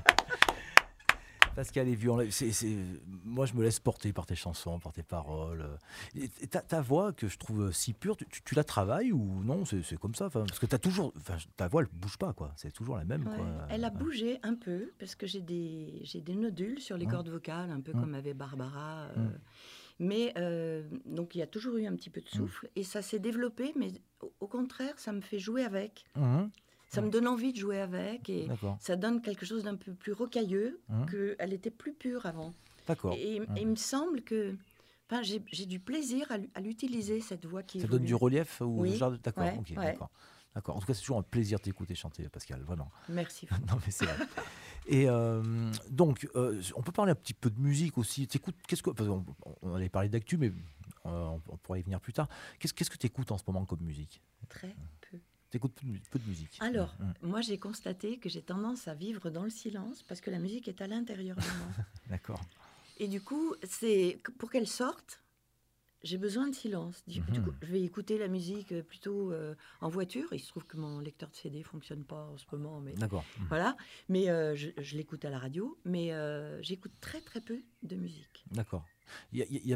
Pascal Lévion, moi je me laisse porter par tes chansons, par tes paroles. Et ta voix que je trouve si pure, tu la travailles ou non? C'est comme ça, parce que ta voix elle bouge pas, quoi. C'est toujours la même. Ouais, quoi. Elle a bougé un peu parce que j'ai des nodules sur les cordes vocales, un peu comme avait Barbara. Mais donc il y a toujours eu un petit peu de souffle et ça s'est développé, mais au contraire, ça me fait jouer avec. Ça me donne envie de jouer avec et ça donne quelque chose d'un peu plus rocailleux qu'elle était plus pure avant. D'accord. Et il me semble que j'ai du plaisir à l'utiliser, cette voix qui ça donne du relief ou oui. genre d'accord, Ouais, okay, ouais. d'accord. En tout cas, c'est toujours un plaisir de t'écouter chanter, Pascal, vraiment. Merci. Non, mais c'est vrai. Et donc, on peut parler un petit peu de musique aussi. T'écoutes, on allait parler d'actu, mais on pourrait y venir plus tard. Qu'est-ce que tu écoutes en ce moment comme musique? Très peu. T'écoutes peu de musique. Alors, moi, j'ai constaté que j'ai tendance à vivre dans le silence parce que la musique est à l'intérieur de moi. D'accord. Et du coup, pour qu'elle sorte, j'ai besoin de silence. Du coup, je vais écouter la musique plutôt en voiture. Il se trouve que mon lecteur de CD ne fonctionne pas en ce moment. Mais d'accord. Voilà. Mais je l'écoute à la radio. Mais j'écoute très, très peu de musique. D'accord. Il y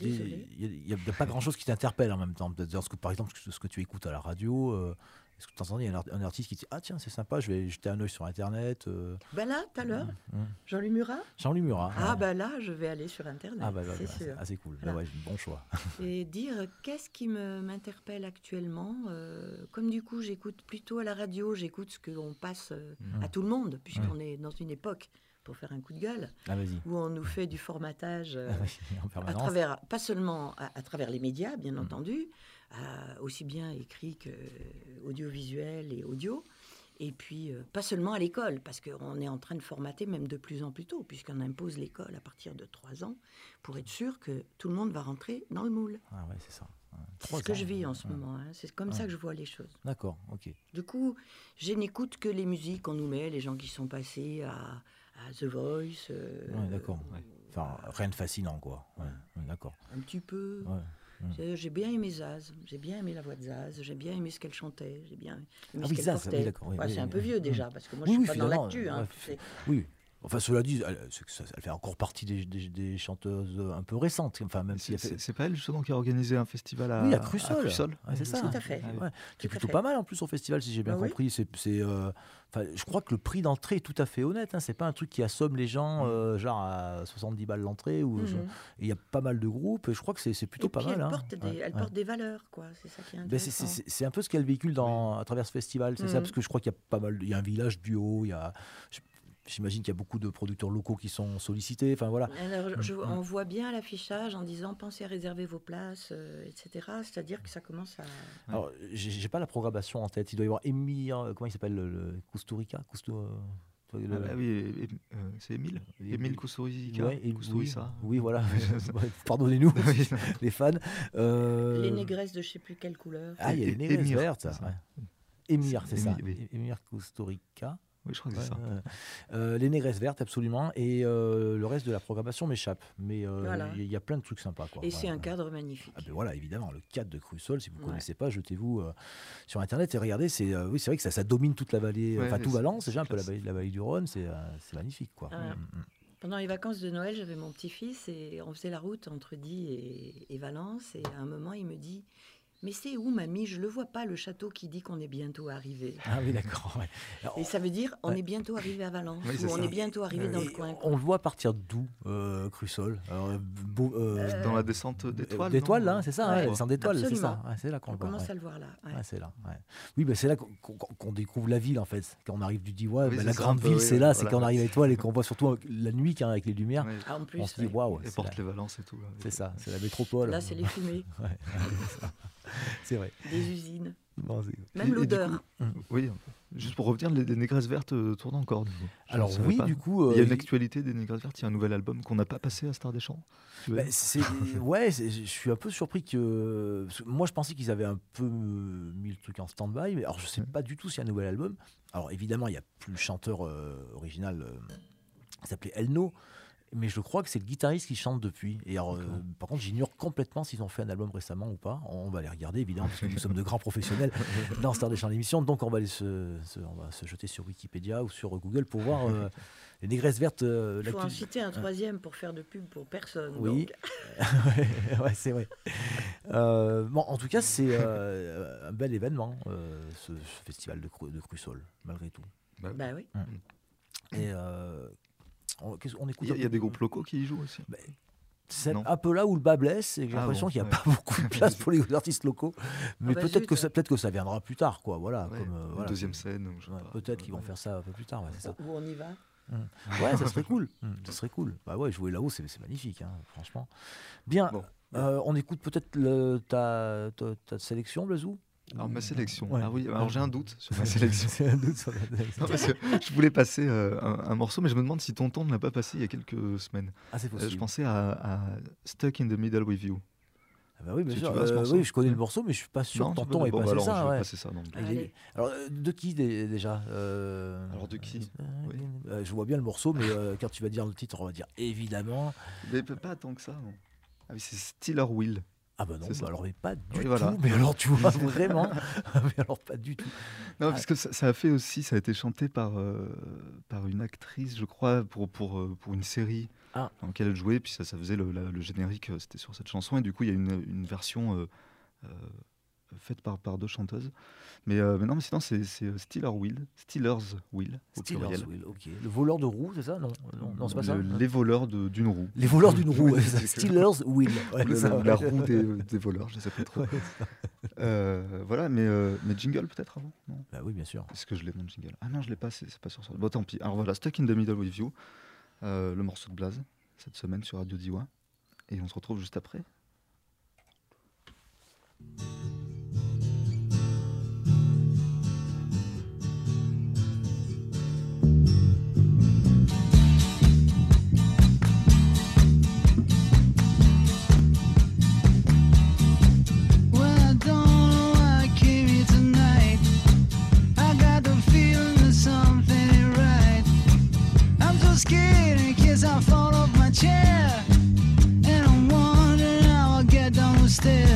a pas grand-chose qui t'interpelle en même temps. Par exemple, ce que tu écoutes à la radio... Est-ce que tu entends, il y a un artiste qui dit « Ah tiens, c'est sympa, je vais jeter un œil sur Internet. » Ben là, tout à l'heure, Jean-Louis Murat. Jean-Louis Murat. Ah ben là, je vais aller sur Internet, c'est sûr. C'est cool, Voilà. Bon choix. Et dire qu'est-ce qui m'interpelle actuellement. Comme du coup, j'écoute plutôt à la radio, j'écoute ce qu'on passe à tout le monde, puisqu'on est dans une époque, pour faire un coup de gueule, où on nous fait du formatage à travers, pas seulement à travers les médias, bien entendu, aussi bien écrit qu'audiovisuel et audio, et puis pas seulement à l'école, parce qu'on est en train de formater même de plus en plus tôt, puisqu'on impose l'école à partir de 3 ans, pour être sûr que tout le monde va rentrer dans le moule. Ah ouais, c'est ça. C'est ce que je vis en ce moment, hein. C'est comme ça que je vois les choses. D'accord, ok. Du coup, je n'écoute que les musiques qu'on nous met, les gens qui sont passés à The Voice. D'accord. Enfin, rien de fascinant, quoi. Ouais, d'accord. Un petit peu. Ouais. J'ai bien aimé Zaz, j'ai bien aimé la voix de Zaz, j'ai bien aimé ce qu'elle chantait, j'ai bien aimé ce qu'elle Zaz, portait. oui, d'accord, oui, C'est un peu oui. vieux déjà, parce que moi je ne suis pas dans l'actu. Oui. Enfin, cela dit, elle fait encore partie des chanteuses un peu récentes. Enfin, même si c'est pas elle justement qui a organisé un festival à Crussol. Ouais, c'est ça. Tout à fait. Qui est plutôt pas mal en plus au festival, si j'ai bien compris. Je crois que le prix d'entrée est tout à fait honnête. C'est pas un truc qui assomme les gens, genre à 70 balles l'entrée. Il y a pas mal de groupes. Et je crois que c'est plutôt pas mal. Elle porte des valeurs, quoi. C'est ça qui est intéressant. C'est un peu ce qu'elle véhicule à travers ce festival. C'est ça, parce que je crois qu'il y a pas mal. Il y a un village duo. J'imagine qu'il y a beaucoup de producteurs locaux qui sont sollicités. Enfin, voilà. Alors, on voit bien l'affichage en disant pensez à réserver vos places, etc. C'est-à-dire que ça commence à. Alors, j'ai pas la programmation en tête. Il doit y avoir Émile, comment il s'appelle, le Kusturica oui, c'est Émile. Émile Kusturica. Oui, voilà. Pardonnez-nous, les fans. Les négresses de je ne sais plus quelle couleur. Ah, il y a les négresses vertes. Émile, c'est ça. Émile Kusturica. Oui, je crois que c'est ça. Les négresses vertes, absolument. Et le reste de la programmation m'échappe. Mais il y a plein de trucs sympas. Et c'est un cadre magnifique. Voilà, évidemment, le cadre de Crussol, si vous ne connaissez pas, jetez-vous sur Internet et regardez. C'est vrai que ça domine toute la vallée, tout Valence, déjà un peu la vallée du Rhône. C'est magnifique, quoi. Pendant les vacances de Noël, j'avais mon petit-fils et on faisait la route entre Die et Valence. Et à un moment, il me dit... Mais c'est où, mamie? Je ne le vois pas, le château qui dit qu'on est bientôt arrivé. Ah oui, d'accord. Ouais. Alors, et ça veut dire on est bientôt arrivé à Valence, ou on est bientôt arrivé dans le coin. On le voit partir d'où, Crussol dans la descente d'étoiles. D'étoiles, là, c'est ça, la descente d'étoiles, c'est ça. C'est là qu'on le voit. On commence à le voir là. C'est là. Oui, c'est là qu'on découvre la ville, en fait. Quand on arrive du Diois, la grande ville, c'est là, c'est quand on arrive à Étoile et qu'on voit surtout la nuit, avec les lumières. En plus, on se dit waouh. Et Porte-les-Valence et tout. C'est ça, c'est la métropole. Là, c'est les fumées. C'est vrai. Des usines. Bon, même l'odeur. Oui, juste pour revenir, les négresses vertes tournent encore. Alors oui, du coup... il y a une actualité des négresses vertes, il y a un nouvel album qu'on n'a pas passé à Star des Champs. Je suis un peu surpris que... Moi, je pensais qu'ils avaient un peu mis le truc en stand-by, mais alors je ne sais pas du tout s'il y a un nouvel album. Alors évidemment, il n'y a plus le chanteur original, il s'appelait Elno, mais je crois que c'est le guitariste qui chante depuis. Et alors, par contre, j'ignore complètement s'ils ont fait un album récemment ou pas. On va les regarder, évidemment, parce que nous sommes de grands professionnels dans Star des Champs d'émission. Donc, on va aller on va se jeter sur Wikipédia ou sur Google pour voir les négresses vertes. Il faut en citer un troisième pour faire de pub pour personne. Oui, ouais, c'est vrai. En tout cas, c'est un bel événement, ce festival de Crussol, malgré tout. Bah oui. Et... on écoute. Il y a des groupes locaux qui y jouent aussi. C'est un peu là où le bas blesse, et j'ai l'impression qu'il n'y a pas beaucoup de place pour les artistes locaux. Mais peut-être que ça viendra plus tard, quoi. Voilà, une deuxième scène. Peut-être qu'ils vont faire ça un peu plus tard. C'est ça. Où on y va. Ouais, ça serait cool. Ça serait cool. Bah ouais, jouer là-haut, c'est magnifique, franchement. Bien. On écoute peut-être ta sélection, Blazou. Alors ma sélection, alors j'ai un doute sur ma sélection. C'est un doute sur la sélection. Non, parce que je voulais passer un morceau, mais je me demande si Tonton ne l'a pas passé il y a quelques semaines. Ah, c'est possible. Je pensais à Stuck in the Middle with You. Ah bah oui, bien sûr. Oui, je connais le morceau, mais je suis pas sûr que Tonton ait passé ça. Je vais passer ça. Donc. Alors, de qui déjà Alors de qui Je vois bien le morceau, mais quand tu vas dire le titre, on va dire évidemment. Mais pas tant que ça. Non. Ah oui, c'est Steeler Wheel. Ah bah non, alors mais pas du tout. Voilà. Mais alors tu vois vraiment, mais alors pas du tout. Non, parce que ça a fait aussi, ça a été chanté par une actrice, je crois, pour une série dans laquelle elle jouait, puis ça faisait le générique, c'était sur cette chanson, et du coup il y a une version faite par deux chanteuses. Mais non, mais sinon c'est Steeler's Wheel. Steeler's Wheel, ok. Le voleur de roue, c'est ça? Non, c'est pas ça. Les voleurs d'une roue. Les voleurs d'une roue, Steeler's Wheel. Ouais, la roue des voleurs, je ne sais pas trop. Voilà, mais jingle peut-être avant, non? Bah oui, bien sûr. Est-ce que je l'ai mon jingle? Ah non, je l'ai pas, c'est pas sur ça. Bon, tant pis. Alors voilà, Stuck in the Middle with You, le morceau de Blaze, cette semaine sur Radio Diois. Et on se retrouve juste après. Scared in case I fall off my chair, and I'm wondering how I'll get down the stairs.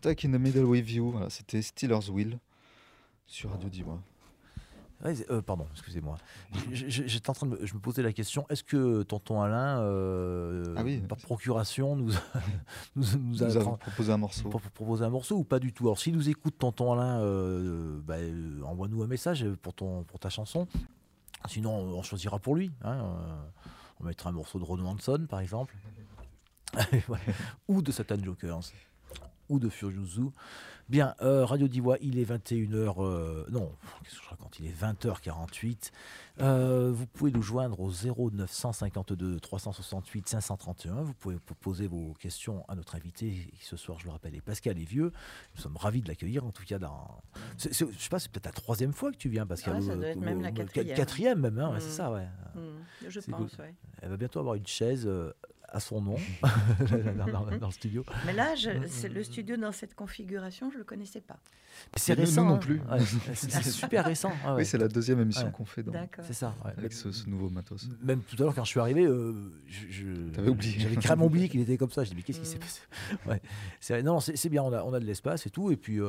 Stuck in the Middle with You, voilà, c'était Steelers Wheel sur Radio Diwa. Ouais, pardon, excusez-moi. J'étais en train de je me posais la question, est-ce que tonton Alain, par procuration, nous a proposé un morceau proposer un morceau ou pas du tout? Alors, s'il nous écoute, tonton Alain, envoie-nous un message pour ta chanson. Sinon, on choisira pour lui. Hein, on mettra un morceau de Ron Hanson, par exemple. Ou de Satan Jokers. Ou de Furious Zoo. Bien, Radio Diwa, il est 21h... non, qu'est-ce que je raconte ? Il est 20h48. Vous pouvez nous joindre au 0952 368 531. Vous pouvez poser vos questions à notre invité, qui ce soir, je le rappelle, est Pascal Lévieux. Nous sommes ravis de l'accueillir, en tout cas. Je ne sais pas, c'est peut-être la 3e fois que tu viens, Pascal. Ça doit être même la 4e. 4e même, hein, c'est ça, ouais. Je pense, oui. Elle va bientôt avoir une chaise... à son nom dans le studio. Mais là, le studio dans cette configuration, je ne le connaissais pas. C'est récent. Nous non plus. Ouais, c'est super récent. Ah ouais. Oui, c'est la 2e émission qu'on fait. C'est ça. Ouais. Avec ce nouveau matos. Même tout à l'heure, quand je suis arrivé, t'avais oublié. J'avais carrément oublié qu'il était comme ça. Je dis, mais qu'est-ce qui s'est passé? Non, c'est bien, on a de l'espace et tout. Et puis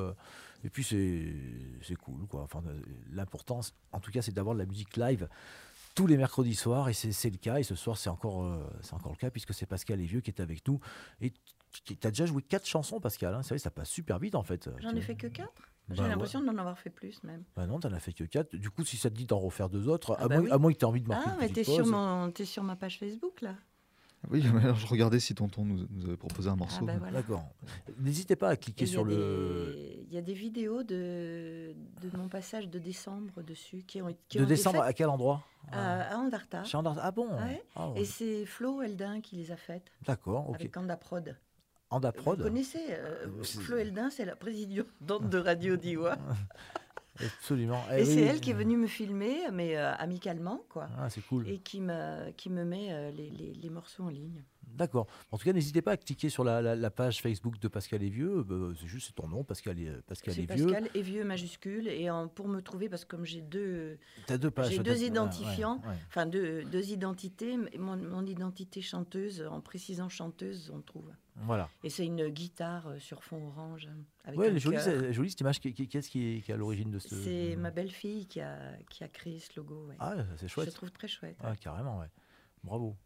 c'est cool, quoi. Enfin, l'important, en tout cas, c'est d'avoir de la musique live tous les mercredis soirs, et c'est le cas, et ce soir c'est encore le cas, puisque c'est Pascal Lévieux qui est avec nous. Et tu as déjà joué 4 chansons, Pascal, hein. C'est vrai, ça passe super vite en fait. J'en ai fait que 4. J'ai l'impression d'en avoir fait plus même. Non, t'en as fait que 4. Du coup, si ça te dit d'en refaire 2 autres, à moins que tu aies envie de marquer une petite pause. T'es sur ma page Facebook là. Oui, alors je regardais si tonton nous avait proposé un morceau. Voilà. D'accord. N'hésitez pas à cliquer sur Il y a des vidéos de mon passage de décembre dessus qui ont de décembre à quel endroit? À Andarta. Chez Andarta. Ah bon? Ouais. Ah ouais. Et c'est Flo Eldin qui les a faites. D'accord, ok. Avec Andaprod. Andaprod. Vous connaissez Flo Eldin, c'est la présidente de Radio Diwa. Absolument. Et c'est elle qui est venue me filmer, mais amicalement, quoi. Ah, c'est cool. Et qui me met les morceaux en ligne. D'accord. En tout cas, n'hésitez pas à cliquer sur la page Facebook de Pascal Lévieux. C'est ton nom, Pascal Lévieux. Pascal Lévieux majuscule. Et pour me trouver, parce que comme j'ai deux pages, identifiants, enfin deux identités, mon identité chanteuse, en précisant chanteuse, on trouve. Voilà. Et c'est une guitare sur fond orange. Oui, elle est jolie cette image. Qu'est-ce qui est à l'origine de ce... C'est ma belle-fille qui a créé ce logo. Ouais. Ah, c'est chouette. Je le trouve très chouette. Ah, carrément, ouais. Bravo.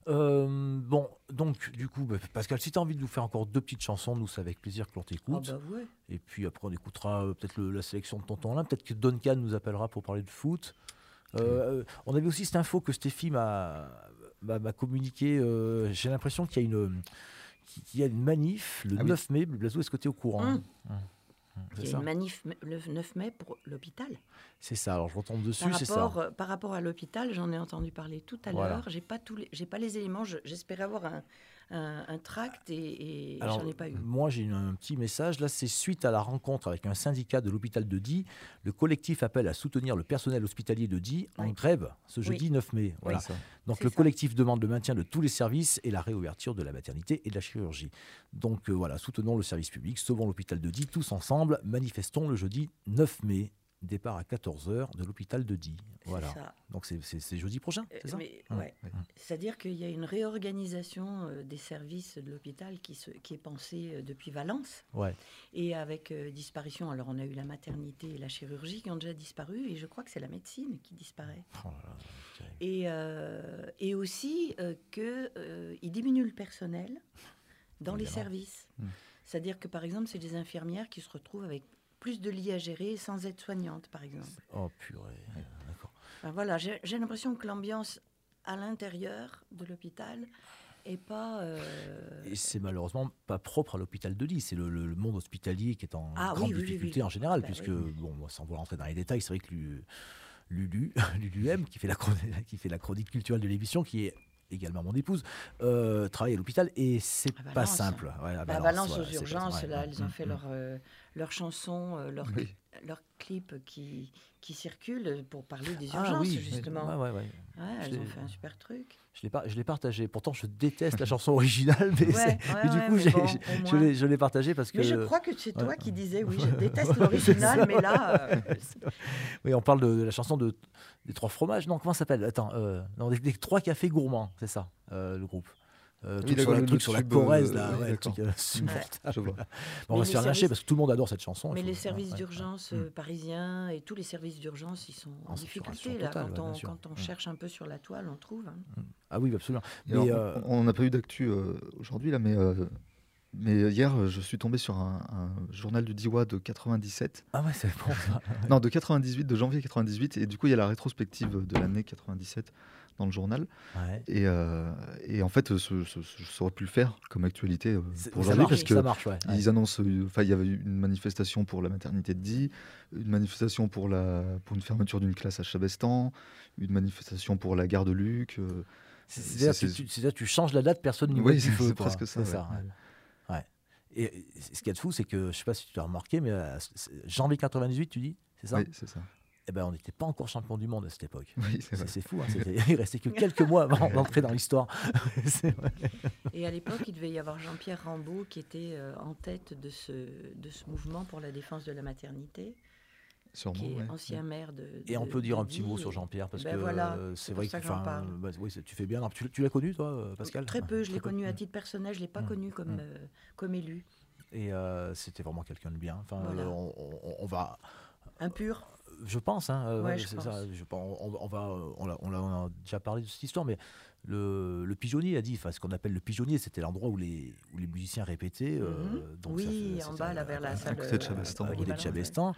Bon, donc, du coup, Pascal, si tu as envie de nous faire encore 2 petites chansons, nous, c'est avec plaisir que l'on t'écoute. Ah bah ouais. Et puis après, on écoutera peut-être la sélection de tonton Alain. Peut-être que Duncan nous appellera pour parler de foot. On avait aussi cette info que Stéphie m'a communiqué. J'ai l'impression qu'il y a une manif le 9 mai. Blasou, est-ce que tu es au courant? Il y a une manif le 9 mai pour l'hôpital. C'est ça, alors je retombe dessus, c'est ça. Par rapport à l'hôpital, j'en ai entendu parler tout à l'heure. J'ai pas les éléments, j'espérais avoir un tract et alors, j'en ai pas eu. Moi, j'ai un petit message. Là, c'est suite à la rencontre avec un syndicat de l'hôpital de Die. Le collectif appelle à soutenir le personnel hospitalier de Die en grève ce jeudi 9 mai. Voilà. Oui, donc, le collectif demande le maintien de tous les services et la réouverture de la maternité et de la chirurgie. Donc, voilà, soutenons le service public, sauvons l'hôpital de Die, tous ensemble. Manifestons le jeudi 9 mai. Départ à 14h de l'hôpital de Die. Voilà. Ça. Donc c'est jeudi prochain, c'est ça? C'est-à-dire qu'il y a une réorganisation des services de l'hôpital qui est pensée depuis Valence. Ouais. Et avec disparition, alors on a eu la maternité et la chirurgie qui ont déjà disparu, et je crois que c'est la médecine qui disparaît. Oh là là, et aussi qu'il diminue le personnel dans les services. C'est-à-dire que par exemple, c'est des infirmières qui se retrouvent avec plus de lits à gérer sans être soignante, par exemple. Oh purée, d'accord. Ben voilà, j'ai l'impression que l'ambiance à l'intérieur de l'hôpital est pas... Et c'est malheureusement pas propre à l'hôpital de Die, c'est le monde hospitalier qui est en grande difficulté en général, puisque, bon, sans vouloir rentrer dans les détails, c'est vrai que Lulu M, qui fait la chronique culturelle de l'émission, qui est également mon épouse, travaille à l'hôpital et c'est pas simple. Ouais, à Valence, aux urgences, là, elles ont fait leurs chansons, leurs clips qui circulent pour parler des urgences, justement. Elles ont fait un super truc. Je l'ai partagé. Pourtant, je déteste la chanson originale, mais du coup, je l'ai partagé parce que... Mais je crois que c'est toi qui disais, oui, je déteste l'original, mais là... Oui, on parle de la chanson des 3 fromages. Non, comment ça s'appelle? Attends, des 3 cafés gourmands, c'est ça, le groupe. truc sur la Corrèze, là, le truc insupportable. On va se faire lâcher parce que tout le monde adore cette chanson. Mais les services d'urgence parisiens et tous les services d'urgence, ils sont en difficulté. Là, quand on cherche un peu sur la toile, on trouve. Ah oui, absolument. Mais, on n'a pas eu d'actu aujourd'hui, là, mais hier, je suis tombé sur un journal du Diois de 97. Ah ouais, c'est bon ça. Non, de 98, de janvier 98. Et du coup, il y a la rétrospective de l'année 97 dans le journal. Ouais. Et en fait, ça aurait pu le faire comme actualité pour aujourd'hui. Parce que ça marche, ouais. ils annoncent, il y avait une manifestation pour la maternité de Die, une manifestation pour une fermeture d'une classe à Chabestan, une manifestation pour la gare de Luc. C'est-à-dire tu changes la date, personne n'y voit du feu. C'est presque ça. C'est ça. Ouais. Et ce qu'il y a de fou, c'est que, je ne sais pas si tu as remarqué, mais janvier 98, tu dis, c'est ça ? Oui, c'est ça. Eh ben, on n'était pas encore champion du monde à cette époque. Oui, c'est fou, hein, il restait que quelques mois avant d'entrer dans l'histoire. Et à l'époque, il devait y avoir Jean-Pierre Rambaud qui était en tête de ce mouvement pour la défense de la maternité. Sûrement, qui est ancien maire de Et on peut dire un petit mot sur Jean-Pierre parce que c'est vrai que oui, tu fais bien. Tu l'as connu toi, Pascal ? Très peu, je l'ai connu à titre personnel, je l'ai pas connu comme élu. Et c'était vraiment quelqu'un de bien. Enfin, voilà. on va impur. Je pense, hein. Je pense. Ça, on a déjà parlé de cette histoire, mais le pigeonnier a dit, ce qu'on appelle le pigeonnier, c'était l'endroit où les musiciens répétaient. Donc oui, en bas, là, vers la salle de Chabestan. De Chabestan.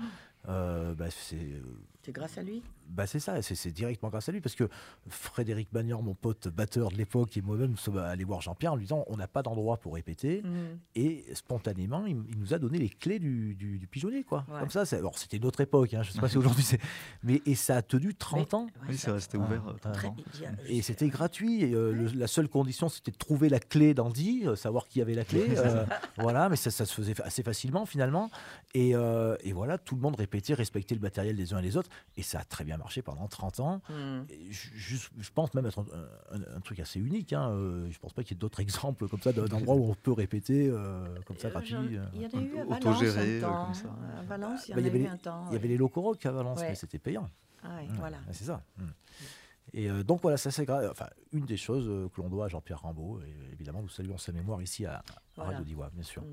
C'est grâce à lui. C'est ça, c'est directement grâce à lui, parce que Frédéric Bagnard, mon pote batteur de l'époque, et moi-même sommes allés voir Jean-Pierre en lui disant on n'a pas d'endroit pour répéter, et spontanément il nous a donné les clés du pigeonnier, quoi. Ouais. Comme ça, alors c'était une autre époque, hein, je ne sais pas si aujourd'hui c'est, et ça a tenu 30 ans. Oui, ça restait ouvert 30 ans. Et c'était gratuit, et la seule condition c'était de trouver la clé d'Andy, savoir qui avait la clé, voilà, mais ça se faisait assez facilement finalement, et voilà, tout le monde répétait, respectait le matériel des uns et des autres, et ça a très bien marché pendant 30 ans. Je pense même être un truc assez unique. Hein. Je ne pense pas qu'il y ait d'autres exemples comme ça d'endroits où on peut répéter comme ça gratuit. Il y en a eu à Valence autogéré, un temps. Comme ça. À Valence, il y en a eu un temps. Il y avait les locaux rock à Valence, mais c'était payant. Voilà. C'est ça. Et donc voilà, ça c'est une des choses que l'on doit à Jean-Pierre Rambaud. Et évidemment, nous saluons sa mémoire ici à Radio Diois, bien sûr.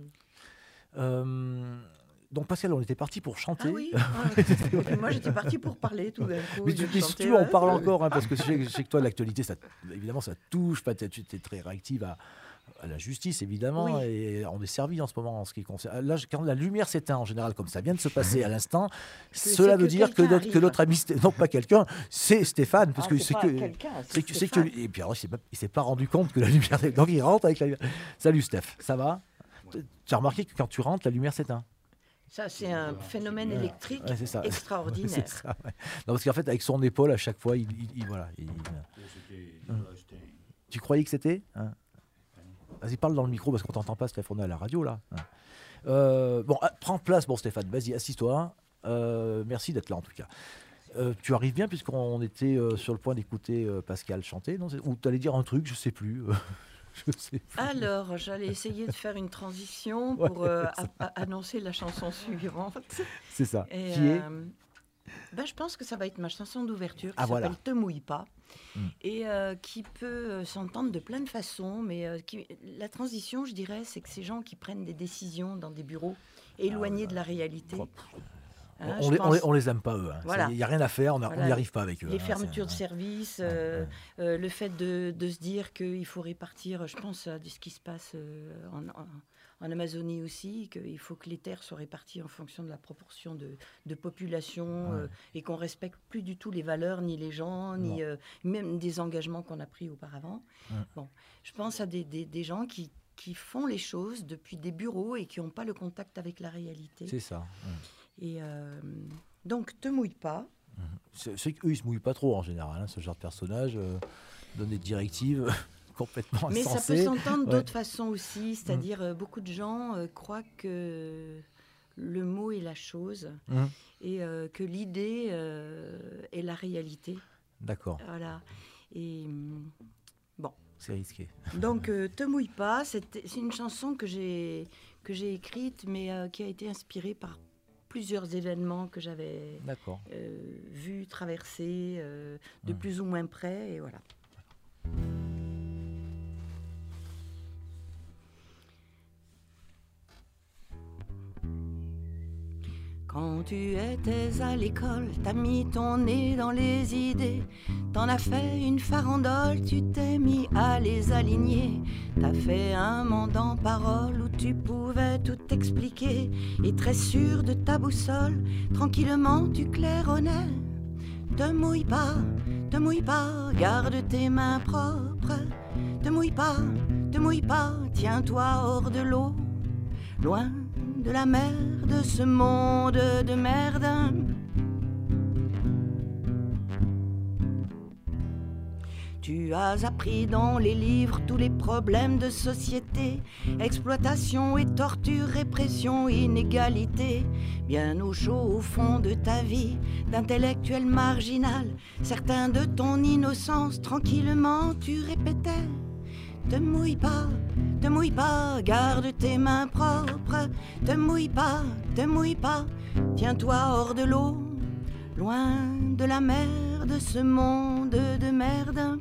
Donc Pascal, on était parti pour chanter. Ah oui. Moi j'étais parti pour parler tout d'un coup. Mais si tu en parles encore, hein, parce que je sais que toi l'actualité, évidemment ça touche. Tu es très réactive à la justice évidemment, et on est servi en ce moment en ce qui concerne. Là, quand la lumière s'éteint en général, comme ça vient de se passer à l'instant, cela veut dire que notre ami, non pas quelqu'un, c'est Stéphane, parce que c'est que et puis alors il s'est pas rendu compte que la lumière, donc il rentre avec la lumière. Salut Steph, ça va ? Tu as remarqué que quand tu rentres, la lumière s'éteint ? Ça, c'est un phénomène électrique extraordinaire. C'est ça, non, parce qu'en fait, avec son épaule, à chaque fois, voilà. Tu croyais que c'était Vas-y, parle dans le micro, parce qu'on t'entend pas, Stéphane, on est à la radio, là. Prends place, Stéphane, vas-y, assis-toi. Merci d'être là, en tout cas. Tu arrives bien, puisqu'on était sur le point d'écouter Pascal chanter, non ? Ou tu allais dire un truc, je sais plus. Alors, j'allais essayer de faire une transition pour annoncer la chanson suivante. C'est ça. Et, qui est je pense que ça va être ma chanson d'ouverture qui s'appelle Te mouille pas et qui peut s'entendre de plein de façons. Mais la transition, je dirais, c'est que ces gens qui prennent des décisions dans des bureaux éloignés de la réalité... on les aime pas eux. Hein. Voilà. Il n'y a rien à faire, on n'y arrive pas avec eux. Les fermetures de services, le fait de se dire qu'il faut répartir, je pense à ce qui se passe en Amazonie aussi, qu'il faut que les terres soient réparties en fonction de la proportion de population et qu'on respecte plus du tout les valeurs, ni les gens, ni même des engagements qu'on a pris auparavant. Bon, je pense à des gens qui font les choses depuis des bureaux et qui n'ont pas le contact avec la réalité. C'est ça. Et donc, te mouille pas. C'est qu'eux, ils se mouillent pas trop en général, hein, ce genre de personnage, donnent des directives complètement insensées. Mais ça peut s'entendre d'autres façons aussi, c'est-à-dire beaucoup de gens croient que le mot est la chose et que l'idée est la réalité. D'accord. Voilà. Et bon. C'est risqué. Donc, te mouille pas, c'est une chanson que j'ai écrite, mais qui a été inspirée par plusieurs événements que j'avais vus, traversés de plus ou moins près, et voilà. Quand tu étais à l'école, t'as mis ton nez dans les idées. T'en as fait une farandole, tu t'es mis à les aligner. T'as fait un monde en parole où tu pouvais tout expliquer. Et très sûr de ta boussole, tranquillement tu claironnais. Te mouille pas, garde tes mains propres. Te mouille pas, tiens-toi hors de l'eau. Loin de la mer, de ce monde de merde. Tu as appris dans les livres tous les problèmes de société, exploitation et torture, répression, inégalité. Bien au chaud au fond de ta vie, d'intellectuel marginal, certain de ton innocence, tranquillement tu répétais. Te mouille pas, garde tes mains propres. Te mouille pas, tiens-toi hors de l'eau. Loin de la mer, de ce monde de merde.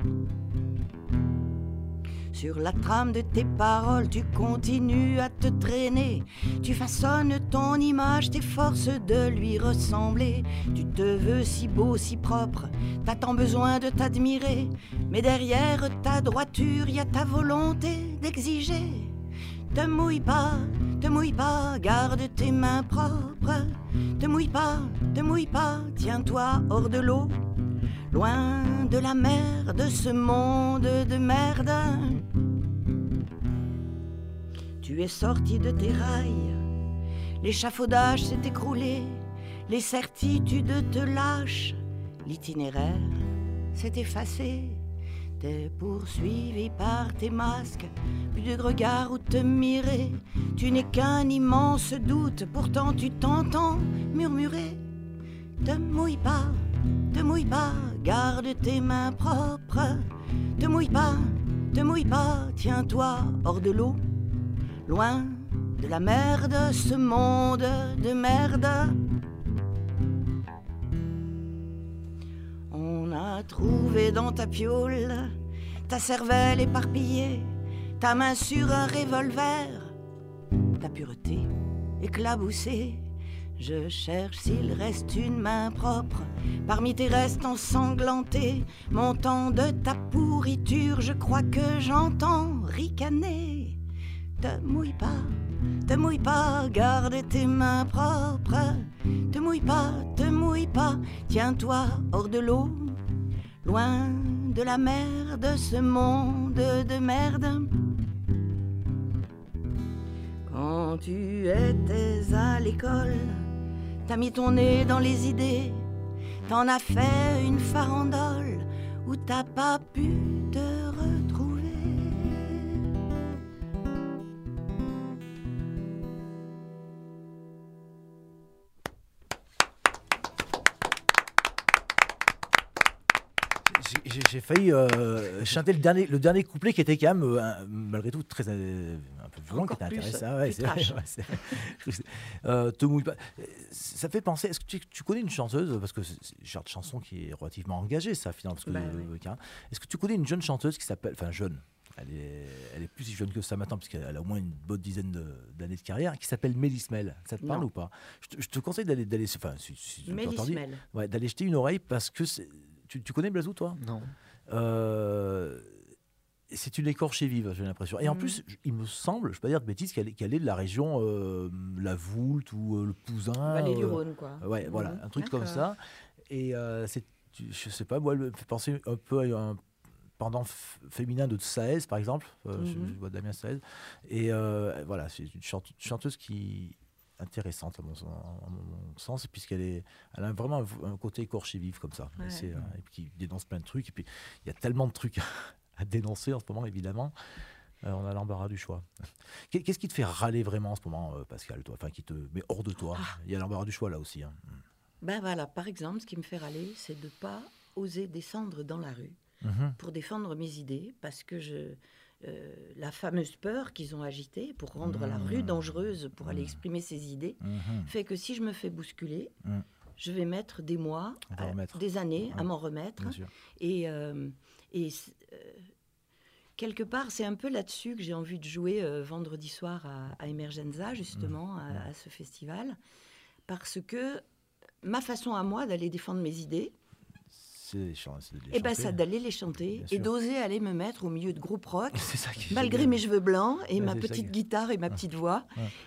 Sur la trame de tes paroles, tu continues à te traîner. Tu façonnes ton image, t'efforces de lui ressembler. Tu te veux si beau, si propre, t'as tant besoin de t'admirer. Mais derrière ta droiture, y a ta volonté d'exiger. Te mouille pas, garde tes mains propres. Te mouille pas, tiens-toi hors de l'eau. Loin de la mer, de ce monde de merde. Tu es sorti de tes rails, l'échafaudage s'est écroulé, les certitudes te lâchent, l'itinéraire s'est effacé. T'es poursuivi par tes masques, plus de regard où te mirer. Tu n'es qu'un immense doute, pourtant tu t'entends murmurer. Te mouille pas, garde tes mains propres. Te mouille pas, tiens-toi hors de l'eau. Loin de la merde, ce monde de merde. On a trouvé dans ta piole ta cervelle éparpillée, ta main sur un revolver, ta pureté éclaboussée. Je cherche s'il reste une main propre parmi tes restes ensanglantés. Montant de ta pourriture, je crois que j'entends ricaner. Te mouille pas, garde tes mains propres. Te mouille pas, tiens-toi hors de l'eau. Loin de la mer, de ce monde de merde. Quand tu étais à l'école, t'as mis ton nez dans les idées. T'en as fait une farandole où t'as pas pu te retrouver. J'ai failli chanter le dernier couplet qui était quand même, malgré tout, très un peu violent, qui était intéressant. Ouais, te mouille pas. Ça fait penser, est-ce que tu connais une chanteuse, parce que c'est une genre de chanson qui est relativement engagée, ça, finalement. Parce que, oui. Est-ce que tu connais une jeune chanteuse qui s'appelle, enfin jeune, elle est plus si jeune que ça maintenant, parce qu'elle a au moins une bonne dizaine d'années de carrière, qui s'appelle Mélis Mel. Ça te parle ou pas? Je te conseille d'aller enfin, si Mélis Mel. Ouais, d'aller jeter une oreille, parce que tu connais Blazou, toi? Non. C'est une écorchée vive, j'ai l'impression. Et en plus, il me semble, je ne vais pas dire de bêtises, qu'elle est de la région la Voulte ou le Cousin. Vallée du Rhône, quoi. Ouais, voilà, un truc comme ça. Et je sais pas, moi, elle me fait penser un peu à un pendant féminin de Saez, par exemple. Je vois Damien Saez. Et voilà, c'est une chanteuse qui intéressante à mon sens, puisqu'elle a vraiment un côté écorché vif comme ça, et qui dénonce plein de trucs, et puis il y a tellement de trucs à dénoncer en ce moment, évidemment. On a l'embarras du choix. Qu'est-ce qui te fait râler vraiment en ce moment, Pascal, toi, enfin qui te met hors de toi? Il y a l'embarras du choix là aussi. Ben voilà, par exemple, ce qui me fait râler, c'est de ne pas oser descendre dans la rue pour défendre mes idées, parce que la fameuse peur qu'ils ont agitée pour rendre la rue dangereuse pour aller exprimer ses idées fait que si je me fais bousculer, je vais mettre des mois, des années à m'en remettre. Et quelque part, c'est un peu là-dessus que j'ai envie de jouer vendredi soir à Emergenza, justement, à ce festival. parce que ma façon à moi d'aller défendre mes idées, c'est d'aller les chanter et d'oser aller me mettre au milieu de groupes rock, malgré mes cheveux blancs et ma petite guitare et ma petite voix,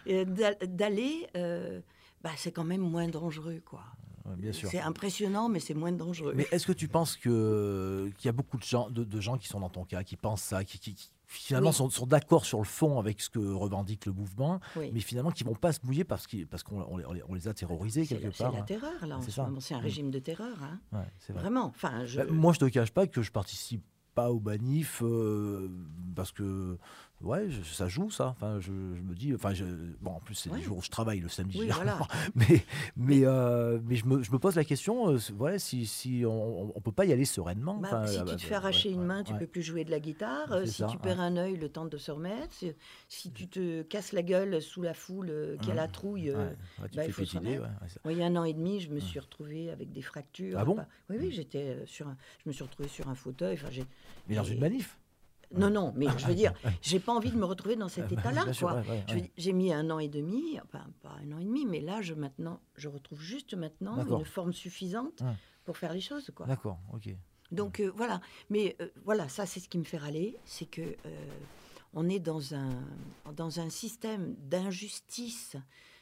d'aller, c'est quand même moins dangereux, quoi. Bien sûr. C'est impressionnant, mais c'est moins dangereux. Mais est-ce que tu penses qu'il y a beaucoup de gens qui sont dans ton cas, qui pensent ça, qui finalement sont d'accord sur le fond avec ce que revendique le mouvement, mais finalement qui ne vont pas se mouiller parce qu'on les a terrorisés quelque part. C'est la terreur, là, en ce moment. C'est un régime de terreur. Hein. Ouais, c'est vrai. Vraiment. Enfin, moi, je ne te cache pas que je participe pas aux manifs parce que ça joue ça. Enfin, je me dis, en plus c'est des jours où je travaille le samedi généralement. Mais je me pose la question, si on peut pas y aller sereinement. Si tu te fais arracher une main, tu peux plus jouer de la guitare. Si tu perds un œil, le temps de se remettre. Si tu te casses la gueule sous la foule qui a la trouille, il faut se remettre. Il y a 1 an et demi, je me suis retrouvée avec des fractures. Ah bon? Oui, je me suis retrouvée sur un fauteuil. Mais dans une manif? Non, mais je veux dire, j'ai pas envie de me retrouver dans cet état-là, quoi. J'ai mis 1 an et demi, enfin pas 1 an et demi, mais là, je retrouve juste maintenant une forme suffisante pour faire les choses, quoi. D'accord, ok. Donc voilà, mais voilà, ça c'est ce qui me fait râler, c'est que on est dans un système d'injustice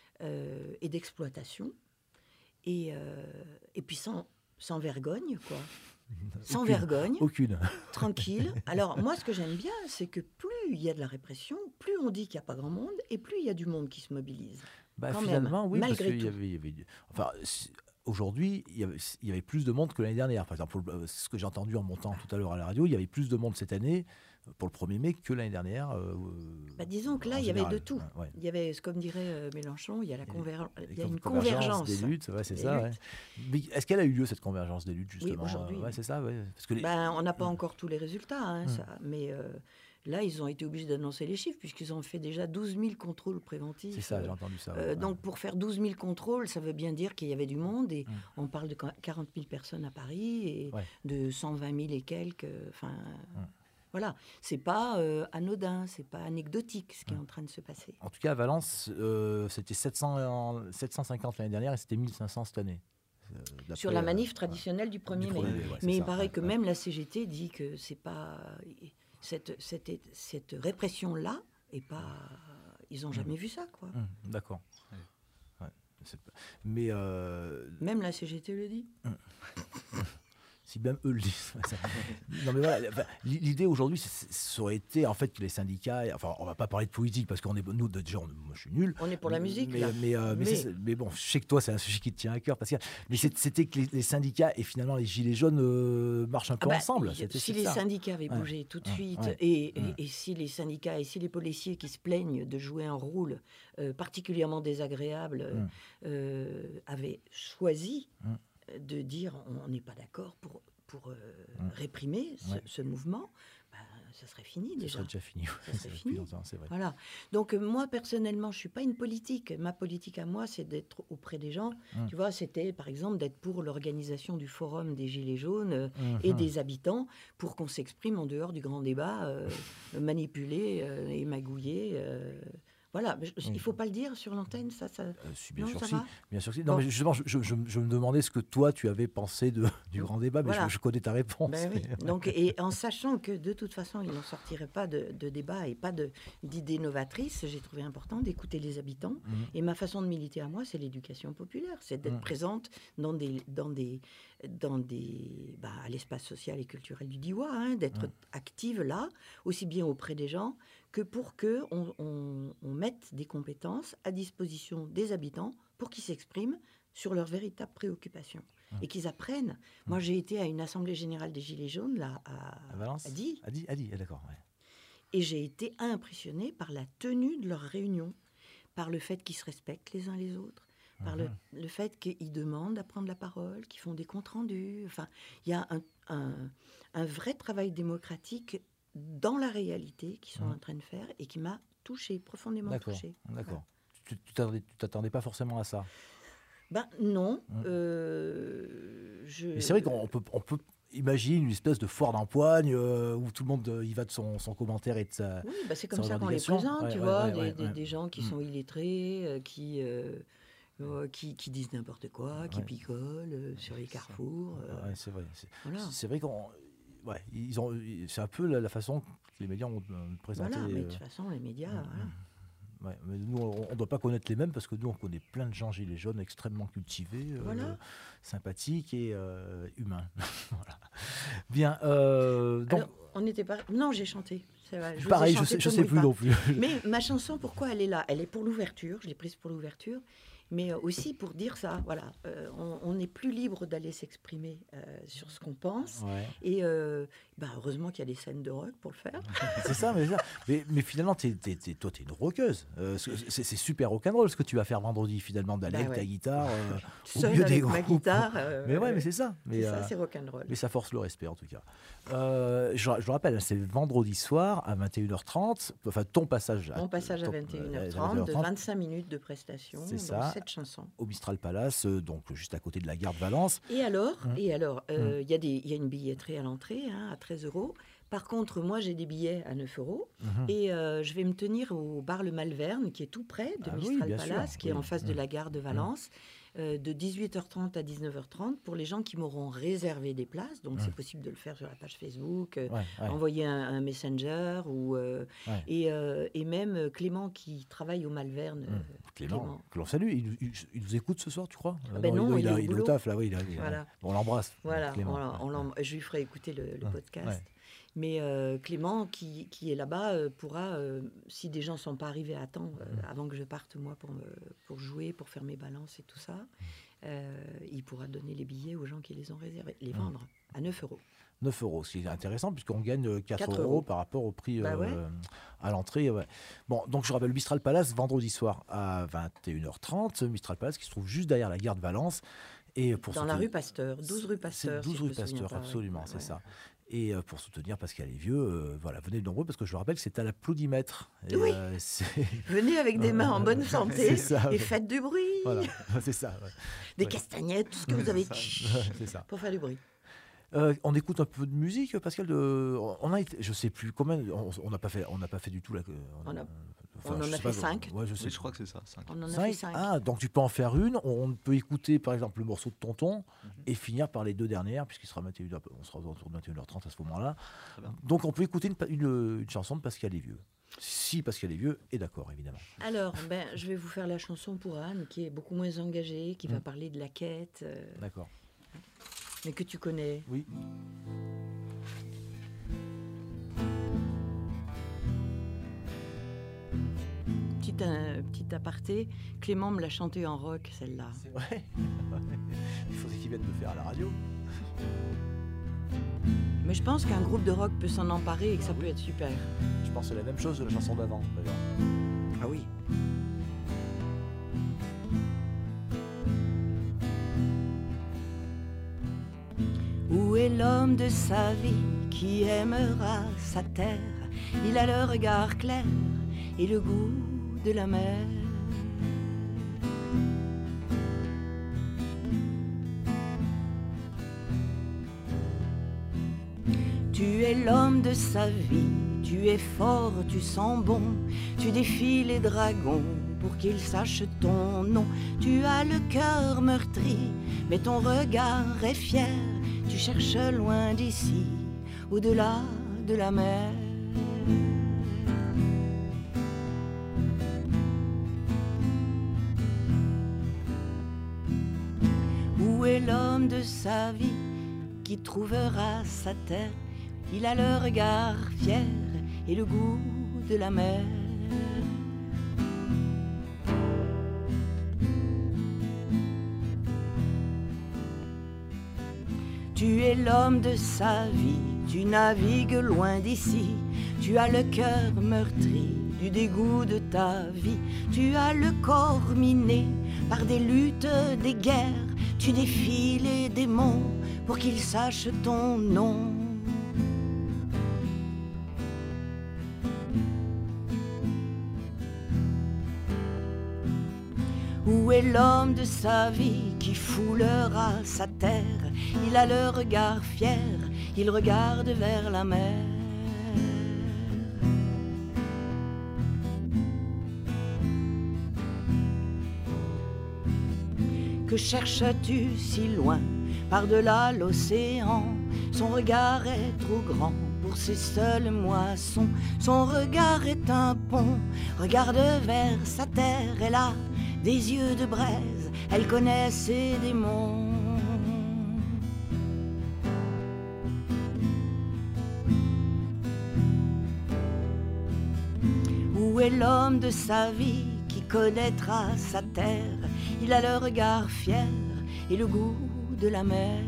et d'exploitation, et puis sans vergogne, quoi. Sans vergogne. Aucune. Tranquille. Alors, moi, ce que j'aime bien, c'est que plus il y a de la répression, plus on dit qu'il n'y a pas grand monde, et plus il y a du monde qui se mobilise. Finalement, oui, malgré parce qu'il y avait... Enfin, aujourd'hui, il y avait plus de monde que l'année dernière. Par exemple, ce que j'ai entendu en montant tout à l'heure à la radio, il y avait plus de monde cette année, pour le 1er mai, que l'année dernière. Disons que là, il y avait de tout. Ouais. Il y avait, comme dirait Mélenchon, il y a une convergence des luttes. C'est ça. Ouais. Mais est-ce qu'elle a eu lieu, cette convergence des luttes, justement? Oui, aujourd'hui. C'est ça. Ouais. Parce que on n'a pas encore tous les résultats, mais là, ils ont été obligés d'annoncer les chiffres, puisqu'ils ont fait déjà 12 000 contrôles préventifs. C'est ça, j'ai entendu ça. Donc, pour faire 12 000 contrôles, ça veut bien dire qu'il y avait du monde, et on parle de 40 000 personnes à Paris, et de 120 000 et quelques... Voilà, c'est pas anodin, c'est pas anecdotique ce qui est en train de se passer. En tout cas, à Valence, c'était 750 l'année dernière et c'était 1500 cette année. Sur la manif traditionnelle du 1er mai. Mais il paraît que même la CGT dit que c'est pas cette répression-là et pas. Ils n'ont jamais vu ça, quoi. D'accord. Mais même la CGT le dit. Si même eux le disent. Non, mais voilà, l'idée aujourd'hui, ça aurait été en fait que les syndicats. Enfin, on va pas parler de politique parce qu'on est nous déjà, moi je suis nul. On est pour la musique là. Mais bon, je sais que toi c'est un sujet qui te tient à cœur parce que c'était que les syndicats et finalement les gilets jaunes marchent un peu ensemble. Si les syndicats avaient bougé tout de suite et si les syndicats et si les policiers qui se plaignent de jouer un rôle particulièrement désagréable avaient choisi de dire on n'est pas d'accord pour réprimer ce mouvement, ça serait fini déjà. Ça serait déjà fini. Ça serait fini. Longtemps, c'est vrai. Voilà. Donc moi, personnellement, je ne suis pas une politique. Ma politique à moi, c'est d'être auprès des gens. Tu vois, c'était par exemple d'être pour l'organisation du forum des Gilets jaunes et des habitants pour qu'on s'exprime en dehors du grand débat, manipulé et magouillé. Voilà, il ne faut pas le dire sur l'antenne, ça bien non, sûr ça si. va Bien sûr si. Non, mais justement, je me demandais ce que toi, tu avais pensé du grand débat, mais je connais ta réponse. Oui. Donc, et en sachant que de toute façon, il n'en sortirait pas de débat et pas d'idées novatrices, j'ai trouvé important d'écouter les habitants. Et ma façon de militer à moi, c'est l'éducation populaire, c'est d'être présente à l'espace social et culturel du Diois, d'être active là, aussi bien auprès des gens que pour qu'on mette des compétences à disposition des habitants pour qu'ils s'expriment sur leurs véritables préoccupations et qu'ils apprennent. Moi, j'ai été à une assemblée générale des Gilets jaunes là, à Valence, à Die. D'accord. Ouais. Et j'ai été impressionnée par la tenue de leurs réunions, par le fait qu'ils se respectent les uns les autres, par le fait qu'ils demandent à prendre la parole, qu'ils font des comptes rendus. Enfin, il y a un vrai travail démocratique dans la réalité qu'ils sont en train de faire et qui m'a touchée, profondément touchée. D'accord. Tu t'attendais pas forcément à ça? Non. Mais c'est vrai qu'on peut imaginer une espèce de foire d'empoigne où tout le monde y va de son commentaire et de sa. Oui, c'est comme ça qu'on les présente, tu vois, des gens qui sont illettrés, qui qui disent n'importe quoi, qui picolent sur les carrefours. C'est vrai. Voilà. C'est vrai qu'on... Ouais, c'est un peu la façon que les médias ont présenté. Voilà, mais de toute façon, les médias... Voilà. Ouais, mais nous, on ne doit pas connaître les mêmes parce que nous, on connaît plein de gens gilets jaunes extrêmement cultivés, sympathiques et humains. Voilà. Bien. Donc, alors, on n'était pas... Non, j'ai chanté. Pareil, je sais plus non plus. Mais ma chanson, pourquoi elle est là? Elle est pour l'ouverture. Je l'ai prise pour l'ouverture. Mais aussi pour dire ça, voilà, on n'est plus libre d'aller s'exprimer sur ce qu'on pense. Ouais. Et heureusement qu'il y a des scènes de rock pour le faire. C'est ça, mais finalement, toi, t'es une rockeuse. C'est super rock'n'roll ce que tu vas faire vendredi, finalement, d'aller avec ta guitare au milieu des groupes. Ma guitare. Mais c'est ça. C'est ça, c'est rock'n'roll. Mais ça force le respect, en tout cas. Je rappelle, c'est vendredi soir à 21h30. Enfin, ton passage. Mon passage à 21h30, de 25 minutes de prestation. C'est ça. Chanson. Au Mistral Palace, donc juste à côté de la gare de Valence. Et alors, il y a une billetterie à l'entrée à 13 €. Par contre, moi, j'ai des billets à 9 € et je vais me tenir au bar Le Malverne, qui est tout près de Mistral Palace, qui est en face de la gare de Valence, de 18h30 à 19h30 pour les gens qui m'auront réservé des places. Donc, c'est possible de le faire sur la page Facebook, envoyer un messenger et même Clément qui travaille au Malverne. Clément, que l'on salue. Il nous écoute ce soir, tu crois? Non, il est au taf, là. Oui, voilà. On l'embrasse. Voilà, je lui ferai écouter le podcast. Ouais. Mais Clément, qui est là-bas, pourra, si des gens ne sont pas arrivés à temps, avant que je parte, moi, pour jouer, pour faire mes balances et tout ça, il pourra donner les billets aux gens qui les ont réservés, les vendre à 9 €. 9 €, ce qui est intéressant, puisqu'on gagne 4 € par rapport au prix à l'entrée. Ouais. Bon, donc je rappelle, Mistral Palace, vendredi soir à 21h30. Mistral Palace qui se trouve juste derrière la gare de Valence. Et dans la rue Pasteur, 12 rue Pasteur. 12 rue Pasteur, absolument, c'est ça. Et pour soutenir Pascal Lévieux, venez nombreux, parce que je le rappelle, c'est à l'applaudimètre. Oui, venez avec des mains en bonne santé et faites du bruit. Voilà, c'est ça. Ouais. Des castagnettes, tout ce que vous avez c'est ça. Pour faire du bruit. On écoute un peu de musique, Pascal. On a été, je sais plus combien. On n'a pas fait du tout là. On en a fait 5. Ouais, je crois que c'est ça. 5. On en a fait 5. Ah, donc tu peux en faire une. On peut écouter par exemple le morceau de Tonton et finir par les deux dernières, puisqu'il sera on sera autour de 21h30 à ce moment-là. Donc on peut écouter une chanson de Pascal Lévieux. Si Pascal Lévieux est d'accord, évidemment. Alors, je vais vous faire la chanson pour Anne, qui est beaucoup moins engagée, qui va parler de la quête. D'accord. Mais que tu connais. Oui. Petit aparté, Clément me l'a chantée en rock, celle-là. C'est vrai. Il faudrait qu'il vienne le faire à la radio. Mais je pense qu'un groupe de rock peut s'en emparer et que ça peut être super. Je pense que c'est la même chose de la chanson d'avant, d'ailleurs. Ah oui. Où est l'homme de sa vie qui aimera sa terre? Il a le regard clair et le goût de la mer. Tu es l'homme de sa vie, tu es fort, tu sens bon, tu défies les dragons pour qu'ils sachent ton nom. Tu as le cœur meurtri, mais ton regard est fier. Tu cherches loin d'ici, au-delà de la mer. Où est l'homme de sa vie qui trouvera sa terre? Il a le regard fier et le goût de la mer. Tu es l'homme de sa vie, tu navigues loin d'ici. Tu as le cœur meurtri du dégoût de ta vie. Tu as le corps miné par des luttes, des guerres. Tu défies les démons pour qu'ils sachent ton nom. Où est l'homme de sa vie qui foulera sa terre? Il a le regard fier, il regarde vers la mer. Que cherches-tu si loin, par-delà l'océan? Son regard est trop grand pour ses seules moissons. Son regard est un pont, regarde vers sa terre. Elle a des yeux de braise, elle connaît ses démons. Où est l'homme de sa vie qui connaîtra sa terre? Il a le regard fier et le goût de la mer.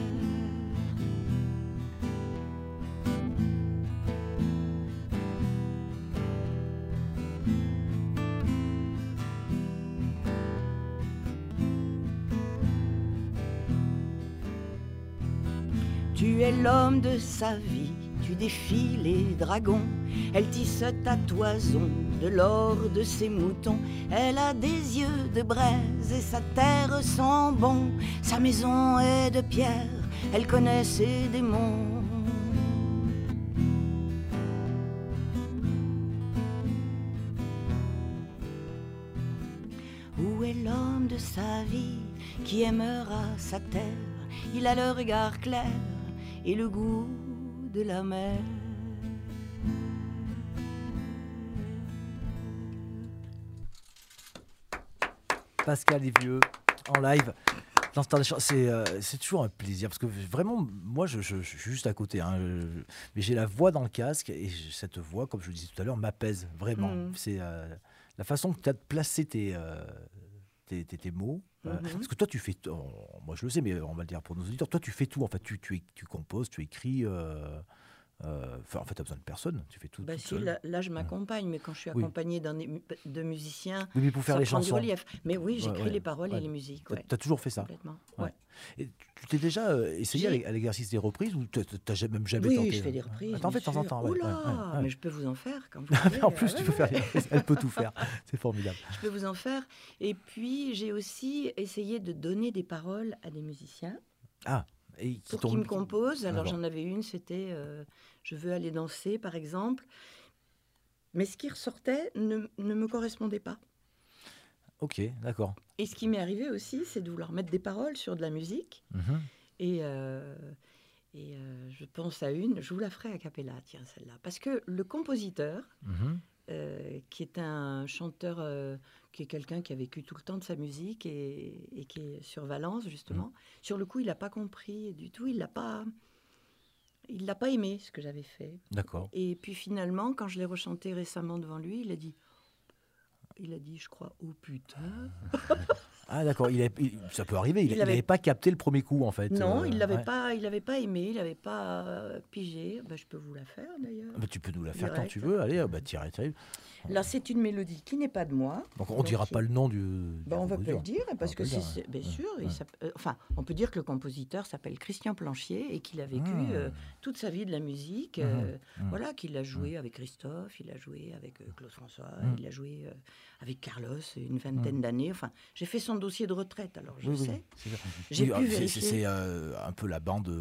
Tu es l'homme de sa vie, tu défies les dragons. Elle tisse ta toison de l'or de ses moutons. Elle a des yeux de braise et sa terre sent bon. Sa maison est de pierre, elle connaît ses démons. Où est l'homme de sa vie qui aimera sa terre? Il a le regard clair et le goût de la mer. Pascal Lévieux en live dans Stars des Champs. C'est toujours un plaisir parce que vraiment, moi je suis juste à côté, hein, mais j'ai la voix dans le casque et cette voix, comme je le disais tout à l'heure, m'apaise vraiment. C'est la façon que tu as de placer tes mots. Parce que toi, tu fais. Moi, je le sais, mais on va le dire pour nos auditeurs. Toi, tu fais tout. En fait, tu composes, tu écris. En fait, tu as besoin de personne. Tu fais tout. Bah si, là, je m'accompagne, mais quand je suis accompagnée de musiciens. Oui, mais pour faire les chansons. Mais oui, j'écris les paroles et les musiques. Tu as toujours fait ça. Complètement. Ouais. Et tu t'es déjà essayé à l'exercice des reprises ou tu n'as même jamais tenté? Oui, je fais des reprises. T'en fais de temps en temps. Oula, mais je peux vous en faire quand vous voulez. En plus, tu peux faire. Elle peut tout faire. C'est formidable. Je peux vous en faire. Et puis, j'ai aussi essayé de donner des paroles à des musiciens. Ah. Pour qu'ils me composent. Alors j'en avais une, c'était Je veux aller danser, par exemple. Mais ce qui ressortait ne me correspondait pas. Ok, d'accord. Et ce qui m'est arrivé aussi, c'est de vouloir mettre des paroles sur de la musique. Et je pense à une, je vous la ferai a cappella, tiens, celle-là. Parce que le compositeur, qui est un chanteur, qui est quelqu'un qui a vécu tout le temps de sa musique et qui est sur Valence, justement. Sur le coup, il n'a pas compris du tout, il l'a pas aimé, ce que j'avais fait. D'accord. Et puis finalement, quand je l'ai rechanté récemment devant lui, il a dit, je crois, oh putain. Ah d'accord, ça peut arriver, il n'avait pas capté le premier coup en fait. Non, il l'avait pas aimé, il n'avait pas pigé. Je peux vous la faire d'ailleurs. Tu peux nous la faire quand tu veux, allez, tiens. Là, c'est une mélodie qui n'est pas de moi. Donc on ne dira pas le nom du on va pas le dire, parce que c'est bien sûr. On peut dire que le compositeur s'appelle Christian Planchier et qu'il a vécu toute sa vie de la musique. Voilà, qu'il a joué avec Christophe, il a joué avec Claude François, il a joué avec Carlos une vingtaine d'années. Enfin, j'ai fait son dossier de retraite, alors je sais. J'ai pu vérifier. C'est un peu la bande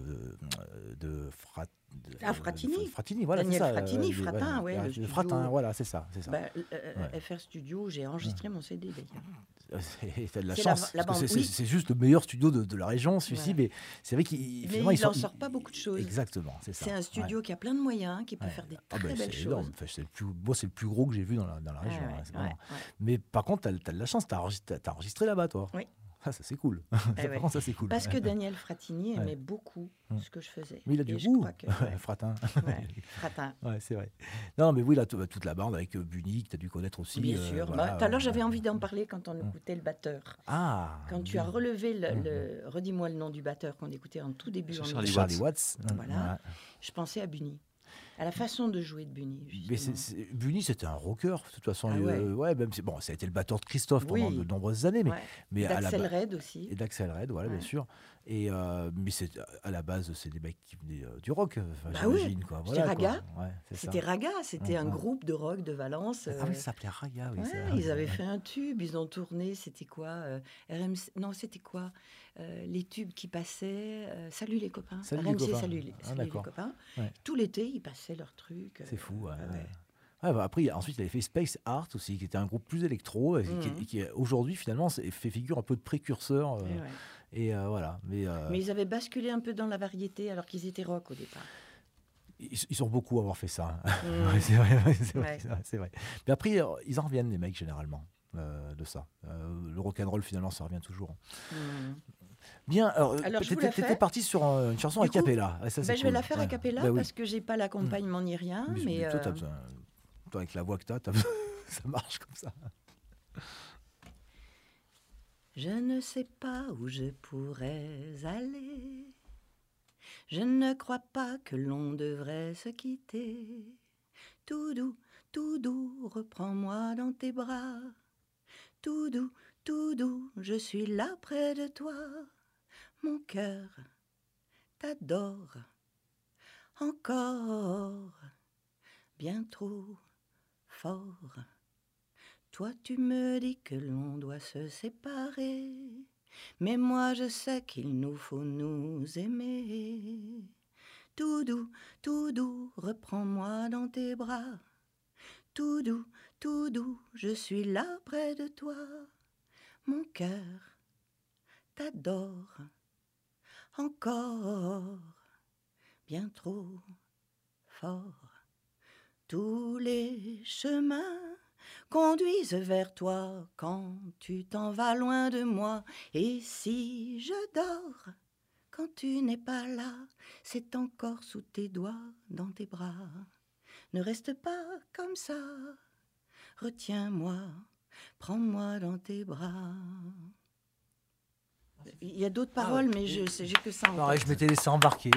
de Fratini. Fratini, voilà, Daniel c'est ça. Fratini, Fratin, le Fratin, voilà, c'est ça. FR Studio, j'ai enregistré mon CD d'ailleurs. T'as de la chance, parce que c'est juste le meilleur studio de la région, celui-ci, mais c'est vrai qu'il n'en sort pas beaucoup de choses. Exactement, c'est ça. C'est un studio qui a plein de moyens, qui peut faire des très belles choses. Énorme. C'est le plus gros que j'ai vu dans la région. Mais par contre, t'as de la chance, t'as enregistré là-bas, toi. Oui. Ça c'est cool. Ça c'est cool. Parce que Daniel Fratini aimait beaucoup ce que je faisais. Mais il a du goût, Fratin. Fratin. Ouais, c'est vrai. Non, mais oui, là, toute la bande avec Bunny, que tu as dû connaître aussi. Bien sûr. Tout à l'heure, j'avais envie d'en parler quand on écoutait le batteur. Ah. Quand tu as relevé redis-moi le nom du batteur qu'on écoutait en tout début. Charlie Watts. Voilà. Je pensais à Bunny. À la façon de jouer de Bunny. Mais Bunny, c'était un rocker, de toute façon. Même ça a été le batteur de Christophe pendant de nombreuses années. Mais d'Axel Red aussi. Et d'Axel Red, voilà, bien sûr. Mais à la base, c'est des mecs qui venaient du rock, j'imagine. C'était Raga. C'était Raga, c'était un groupe de rock de Valence. Ah oui, ça s'appelait Raga. Oui, ils avaient fait un tube, ils ont tourné, c'était quoi RMC, non, c'était quoi les tubes qui passaient, Salut les copains. RMC, Salut les copains. Tout l'été, ils passaient leurs trucs. C'est fou, Après, ensuite, il avait fait Space Art aussi, qui était un groupe plus électro, et qui aujourd'hui, finalement, fait figure un peu de précurseur. Et voilà. Mais ils avaient basculé un peu dans la variété, alors qu'ils étaient rock au départ. Ils sont beaucoup à avoir fait ça. C'est vrai. Mais après, ils en reviennent, les mecs, généralement, de ça. Le rock'n'roll, finalement, ça revient toujours. Bien, alors tu étais parti sur une chanson a cappella. Je vais la faire a cappella parce que j'ai pas l'accompagnement ni rien. Mais toi, toi, avec la voix que tu as, ça marche comme ça. Je ne sais pas où je pourrais aller. Je ne crois pas que l'on devrait se quitter. Tout doux, reprends-moi dans tes bras. Tout doux, je suis là près de toi. Mon cœur t'adore encore, bien trop fort. Toi tu me dis que l'on doit se séparer, mais moi je sais qu'il nous faut nous aimer. Tout doux, reprends-moi dans tes bras. Tout doux, je suis là près de toi. Mon cœur t'adore encore, bien trop fort. Tous les chemins conduisent vers toi quand tu t'en vas loin de moi. Et si je dors quand tu n'es pas là, c'est encore sous tes doigts, dans tes bras. Ne reste pas comme ça, retiens-moi, prends-moi dans tes bras. Il y a d'autres paroles, mais j'ai que ça en tête. Je m'étais laissé embarquer.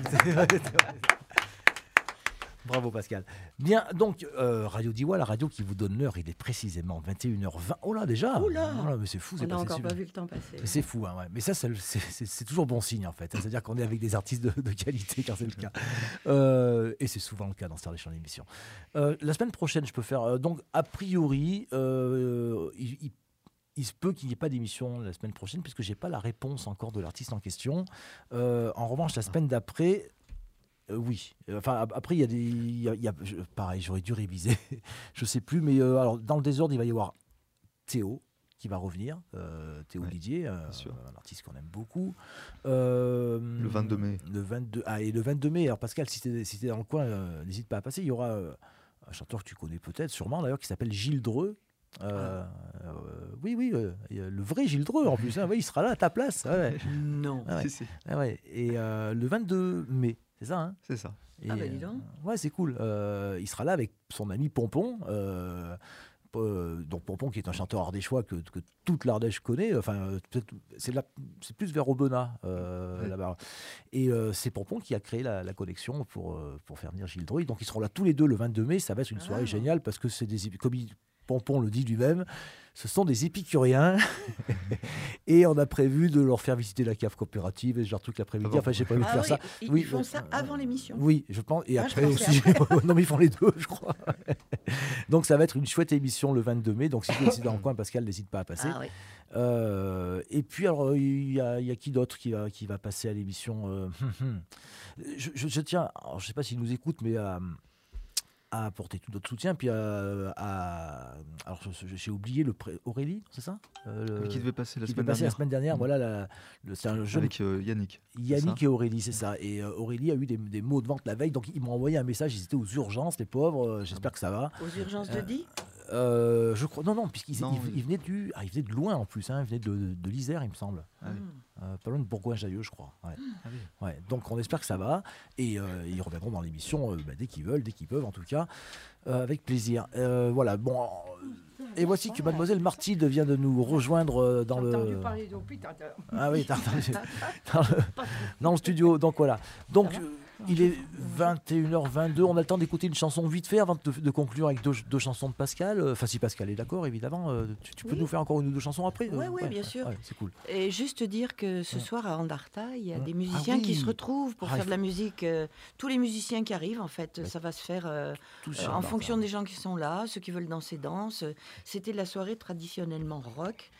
Bravo Pascal. Bien, donc Radio Diois, la radio qui vous donne l'heure, il est précisément 21h20. Oh là déjà. Oh là, mais c'est fou. On n'a encore pas vu le temps passer. C'est fou, hein, ouais. Mais ça, c'est toujours bon signe en fait. C'est-à-dire qu'on est avec des artistes de qualité quand c'est le cas. Et c'est souvent le cas dans Stars des Champs d'émission. La semaine prochaine, je peux faire. Donc, a priori, il se peut qu'il n'y ait pas d'émission la semaine prochaine puisque j'ai pas la réponse encore de l'artiste en question. En revanche, la semaine d'après. Oui. Enfin, après, il y a pareil, j'aurais dû réviser. Je sais plus, mais alors, dans le désordre, il va y avoir Théo qui va revenir. Théo Didier, un artiste qu'on aime beaucoup. Le 22 mai. Et le 22 mai. Alors, Pascal, si t'es dans le coin, n'hésite pas à passer. Il y aura un chanteur que tu connais peut-être, sûrement d'ailleurs, qui s'appelle Gilles Dreux. Oui, le vrai Gilles Dreux en plus. Il sera là à ta place. Non. Et le 22 mai. C'est ça, hein ? C'est ça. Dis donc. Ouais, c'est cool. Il sera là avec son ami Pompon. Donc Pompon qui est un chanteur ardéchois que toute l'Ardèche connaît. Enfin, c'est plus vers Aubenas là-bas. Et c'est Pompon qui a créé la collection pour faire venir Gilles Dreux. Donc ils seront là tous les deux le 22 mai. Ça va être une soirée géniale parce que c'est comme Pompon le dit lui-même, ce sont des épicuriens et on a prévu de leur faire visiter la cave coopérative et ce genre de truc l'après-midi. Enfin, j'ai prévu de faire ça. Ils font ça avant l'émission. Oui, je pense. Et après aussi. Non, mais ils font les deux, je crois. Donc, ça va être une chouette émission le 22 mai. Donc, si vous êtes dans le coin, Pascal, n'hésite pas à passer. Et puis, alors, il y a qui d'autre qui va passer à l'émission je tiens, alors, je ne sais pas s'il nous écoute, mais à apporter tout notre soutien, puis alors j'ai oublié Aurélie, c'est ça qui devait passer la semaine dernière. Voilà, c'est un jeune avec Yannick. Et Aurélie, c'est ça. Et Aurélie a eu des maux de ventre la veille, donc ils m'ont envoyé un message. Ils étaient aux urgences, les pauvres. J'espère que ça va. Aux urgences de Die je crois. Non, puisqu'ils venaient de loin en plus. Ils venaient de l'Isère, il me semble. Pas loin de Bourgoin-Jallieu, je crois. Donc on espère que ça va. Et ils reviendront dans l'émission dès qu'ils veulent, dès qu'ils peuvent en tout cas. Avec plaisir. Voilà, bon. Et voici que Mademoiselle Marthe vient de nous rejoindre dans le. J'ai entendu parler d'Opitateur. Ah oui, t'as entendu. Dans le studio. Donc voilà. Donc il est 21h22. On a le temps d'écouter une chanson vite fait avant de conclure avec deux chansons de Pascal. Enfin, si Pascal est d'accord, évidemment. Tu peux nous faire encore une ou deux chansons après Oui, bien sûr. C'est cool. Et juste dire que ce soir à Andarta, il y a des musiciens qui se retrouvent pour faire de la musique. Tous les musiciens qui arrivent, en fait, ça va se faire en fonction des gens qui sont là. Ceux qui veulent danser, dansent. C'était la soirée traditionnellement rock.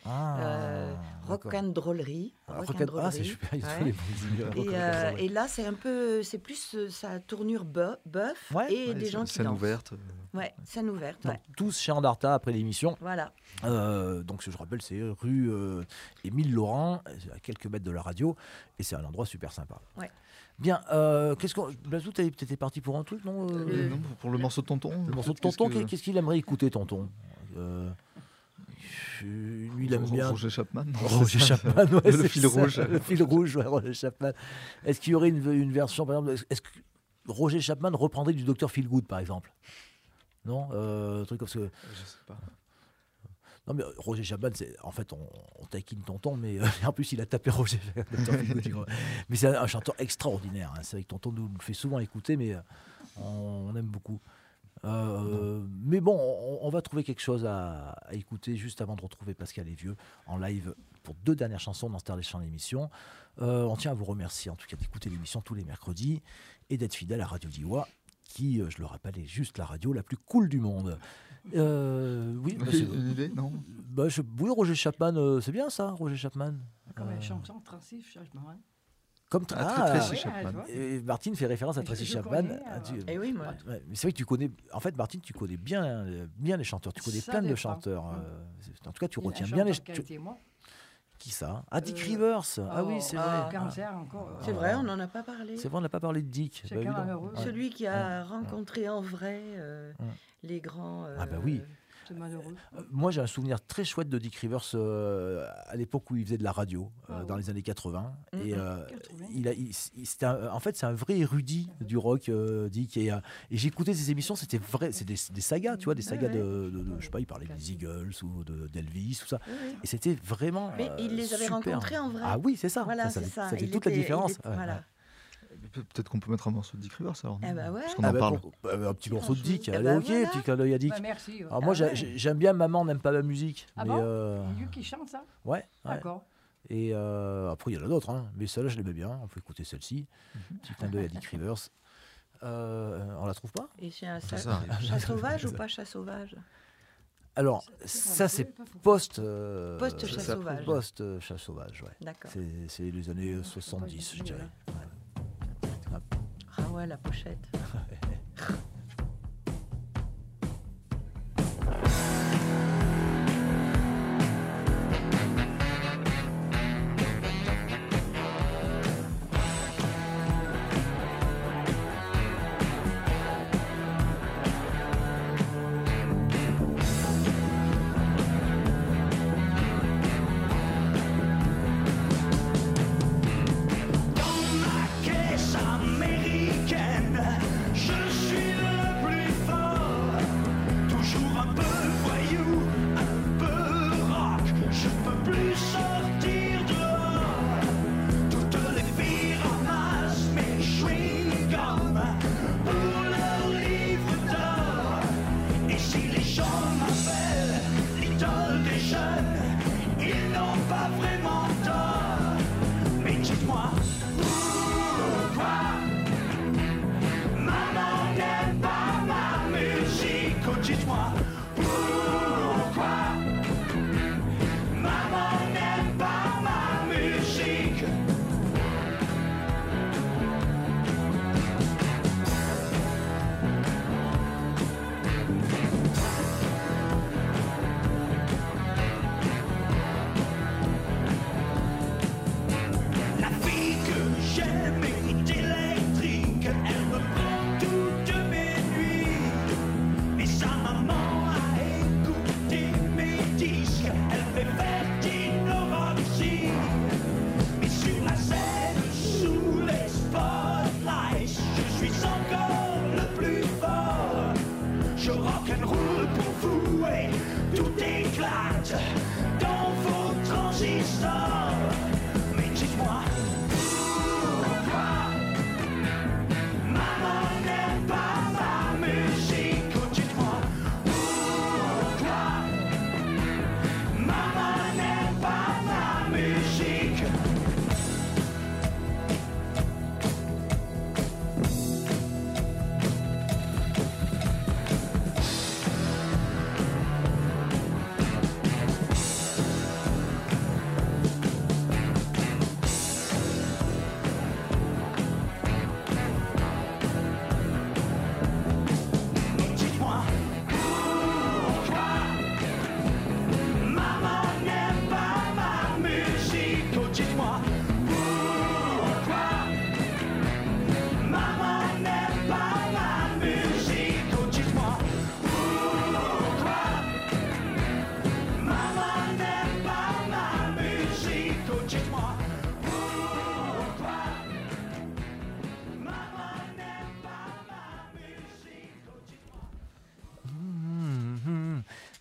Rock and drollerie. C'est super. Et là, c'est plus plus sa tournure bœuf et des gens qui scène dansent. ouverte. Ouais, scène ouverte. Donc, Ouais. tous chez Andarta après l'émission. Voilà. Donc je rappelle, c'est rue Émile Laurent, à quelques mètres de la radio, et c'est un endroit super sympa. Ouais. Bien, qu'est-ce qu'on... Blasou, t'étais parti pour un truc, non Non, pour le morceau de Tonton. Le morceau de Tonton, qu'est-ce qu'il aimerait écouter, Tonton lui, il aime bien. Roger Chapman. Roger Chapman, ouais, le fil rouge. Le fil rouge, ouais, Roger Chapman. Est-ce qu'il y aurait une version, par exemple, est-ce que Roger Chapman reprendrait du Dr Feelgood, par exemple? Non, un truc comme ça. Je sais pas. Non, mais Roger Chapman, en fait, on taquine Tonton, mais en plus, il a tapé Roger. Mais c'est un chanteur extraordinaire. Hein. C'est vrai que Tonton nous le fait souvent écouter, mais on aime beaucoup. Mais bon, on va trouver quelque chose à écouter juste avant de retrouver Pascal et Vieux en live pour 2 dernières chansons dans Stars des Champs l'émission. On tient à vous remercier en tout cas d'écouter l'émission tous les mercredis et d'être fidèle à Radio Diois, qui, je le rappelle, est juste la radio la plus cool du monde. Oui, une idée, non oui, Roger Chapman, c'est bien ça, Roger Chapman. Comme une chanson Tracy Chapman. Comme Tracy Chapman. Et Martine fait référence à Tracy Chapman. Et oui, moi. Ouais, mais c'est vrai que tu connais. En fait, Martine, tu connais bien les chanteurs. Tu connais plein de chanteurs. En tout cas, tu retiens bien les. Qui ça? Ah, Dick Rivers. Ah oui, c'est vrai. Cancer encore. C'est vrai, on n'en a pas parlé. C'est vrai, on n'a pas parlé de Dick. Celui qui a rencontré en vrai les grands. Ah bah oui. C'est malheureux. Moi, j'ai un souvenir très chouette de Dick Rivers à l'époque où il faisait de la radio, dans les années 80. Et en fait, c'est un vrai érudit du rock, Dick. Et j'écoutais ses émissions, c'était vrai, c'est des sagas, tu vois, des sagas de je sais pas, il parlait des Eagles ou d'Elvis, tout ça. Et c'était vraiment. Mais il les avait rencontrés en vrai. Ah oui, c'est ça. Voilà, ça c'est ça. fait toute la différence. Voilà. Peut-être qu'on peut mettre un morceau de Dick Rivers alors. Eh bah ouais. Parce qu'on en parle. Un petit morceau de Dick. Eh Allez, bah ok, voilà. petit clin d'œil à Dick. Bah, merci. Alors moi, j'aime bien Maman n'aime pas la musique. Ah mais, bon C'est lui qui chante ça? Ouais. D'accord. Et après, il y en a d'autres, hein. Mais celle-là, je l'aimais bien. On peut écouter celle-ci. Petit clin d'œil à Dick Rivers. On la trouve pas? Et c'est un chat sauvage ou pas chat sauvage? Alors, ça, c'est post-chat sauvage. Post-chat sauvage, ouais. D'accord. C'est les années 70, je dirais. Ah ouais, la pochette. Dans ma caisse américaine, je suis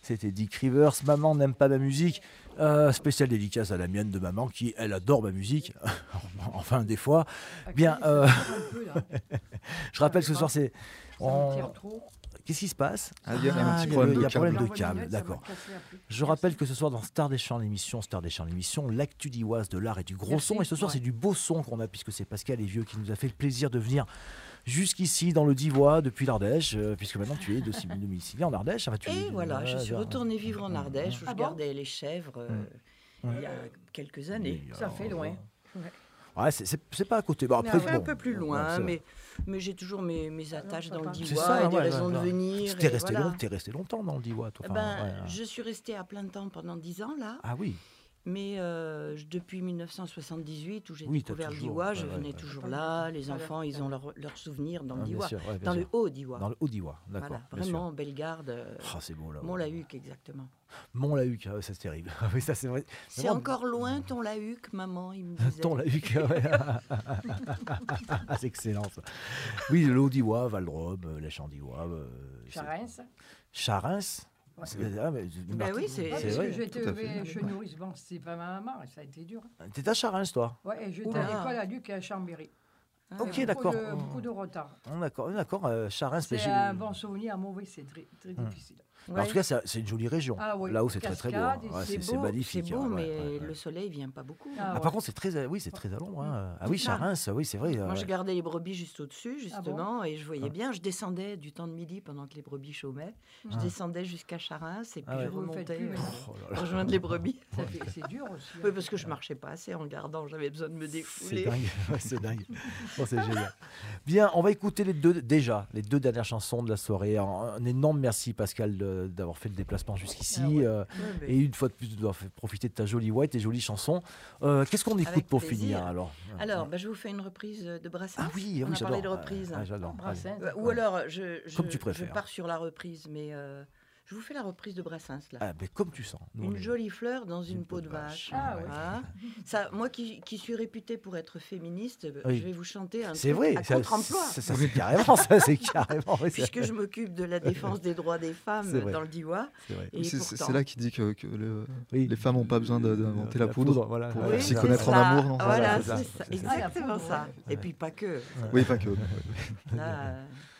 C'était Dick Rivers. Maman n'aime pas ma musique. Spéciale dédicace à la mienne de maman qui, elle, adore ma musique. Enfin, des fois. Bien. Je rappelle que ce soir, c'est. Qu'est-ce qui se passe? Il y a un petit il y problème a de problème câble. de câble, d'accord. Je rappelle que ce soir dans Star des Champs, l'émission, l'actu d'Ivoise, de l'art et du gros son. Et ce soir, c'est du beau son qu'on a, puisque c'est Pascal Lévieux qui nous a fait le plaisir de venir jusqu'ici dans le Divois depuis l'Ardèche, puisque maintenant tu es domicilié en Ardèche. Enfin, Et voilà, je suis retournée vivre en Ardèche où je gardais les chèvres il y a quelques années. Ça fait loin. Ouais, c'est pas à côté. Bon, après, Ça fait un peu plus loin, mais j'ai toujours mes attaches dans le c'est Divois ça, et des raisons de venir. T'es et resté, voilà. t'es resté longtemps dans le Divois, toi. Je suis restée à plein temps pendant 10 ans, là. Ah oui. Mais depuis 1978, où j'ai Oui, t'as découvert le toujours, Divois, je ouais, venais ouais. toujours là. Les enfants, ils ont leurs souvenirs dans le Bien Divois. sûr, ouais, bien Dans sûr. le Haut-Divois. Dans le Haut-Divois, d'accord. Voilà, bien sûr. vraiment, Bellegarde. C'est beau là. Mont-la-Huc, exactement. Mont-la-Huc, ça c'est terrible. Oui, ça c'est vrai. C'est Vraiment, encore loin, ton Lahuc, maman, il me disait. Ton-la-Huc, ouais. C'est excellent ça. Oui, le Haut-Divois, Val-de-Rome, les Champs-Divois. Charens. Charens. Ouais. Ben oui, c'est Parce vrai. que j'ai été tout à fait. élevée chez Nourrice, bon, c'est pas ma maman, ça a été dur. T'es à Charens, toi? Ouais, et j'étais Oula. à l'école à Luc et à Chambéry. Ok, Et d'accord. Beaucoup de retard. D'accord, Charens. C'est un bon souvenir, un mauvais, c'est très, très difficile. En tout cas, c'est une jolie région. Ah oui, Là-haut, c'est très très beau. cascade, Ouais, c'est c'est beau, magnifique. c'est beau, hein, mais ouais. le soleil vient pas beaucoup. Ah, Par contre, c'est très à l'ombre. Hein. Ah oui, Ah. Charens, oui, c'est vrai. Moi, je ouais. gardais les brebis juste au-dessus, justement, et je voyais Ah. bien. Je descendais du temps de midi pendant que les brebis chômaient. Je Ah. descendais jusqu'à Charens, et puis Ah ouais. je Vous le faites remontais plus, maintenant. Oh là là. rejoindre les brebis. C'est dur aussi. Oui, parce que je marchais pas assez en le gardant. J'avais besoin de me C'est défouler. dingue, ouais, c'est dingue. Bon, c'est génial. Bien, on va écouter les deux dernières chansons de la soirée. Un énorme merci Pascal d'avoir fait le déplacement jusqu'ici. Ah ouais. Ouais, mais- Et une fois de plus, de devoir profiter de ta jolie voix et tes jolies chansons. Qu'est-ce qu'on écoute Avec pour plaisir. finir alors? Alors, je vous fais une reprise de Brassens. Ah oui, On a j'adore. parlé de reprise. J'adore. Brassens. Ou alors, je Comme tu préfères. pars sur la reprise, mais je vous fais la reprise de Brassens, là. Ah, ben, comme tu sens. Nous, on Une est- jolie fleur dans une peau de vache. Ah ouais. Hein. Ça, moi qui suis réputée pour être féministe, Oui. je vais vous chanter un C'est truc vrai, à ça, contre-emploi. c'est carrément ça, c'est carrément. oui, c'est- Puisque je m'occupe de la défense des droits des C'est femmes vrai. dans le Divois. c'est vrai. Et C'est pourtant, là qu'il dit que Oui. les femmes n'ont pas besoin d'inventer la poudre. Voilà. pour Ouais, s'y c'est connaître ça. en amour, non? Voilà, c'est ça. c'est ça. C'est ça. Exactement Ah, la ça. poudre, Et puis pas que. Oui, pas que. Là,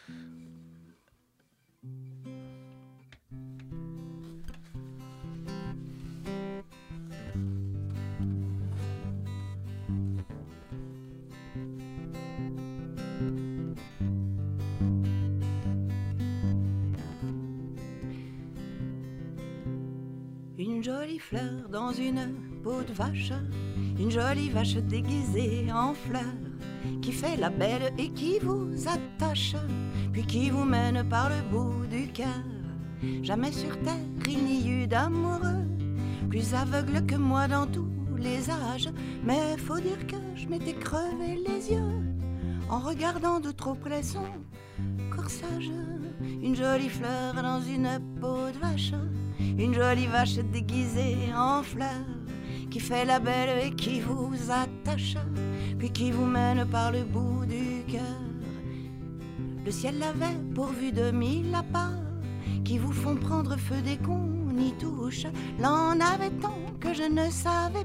une jolie fleur dans une peau de vache, une jolie vache déguisée en fleur, qui fait la belle et qui vous attache, puis qui vous mène par le bout du cœur. Jamais sur terre il n'y eut d'amoureux, plus aveugle que moi dans tous les âges. Mais faut dire que je m'étais crevé les yeux en regardant de trop près son corsage. Une jolie fleur dans une peau de vache, une jolie vache déguisée en fleur, qui fait la belle et qui vous attache, puis qui vous mène par le bout du cœur. Le ciel l'avait pourvu de 1000 lapins, qui vous font prendre feu dès qu'on y touche. L'en avait tant que je ne savais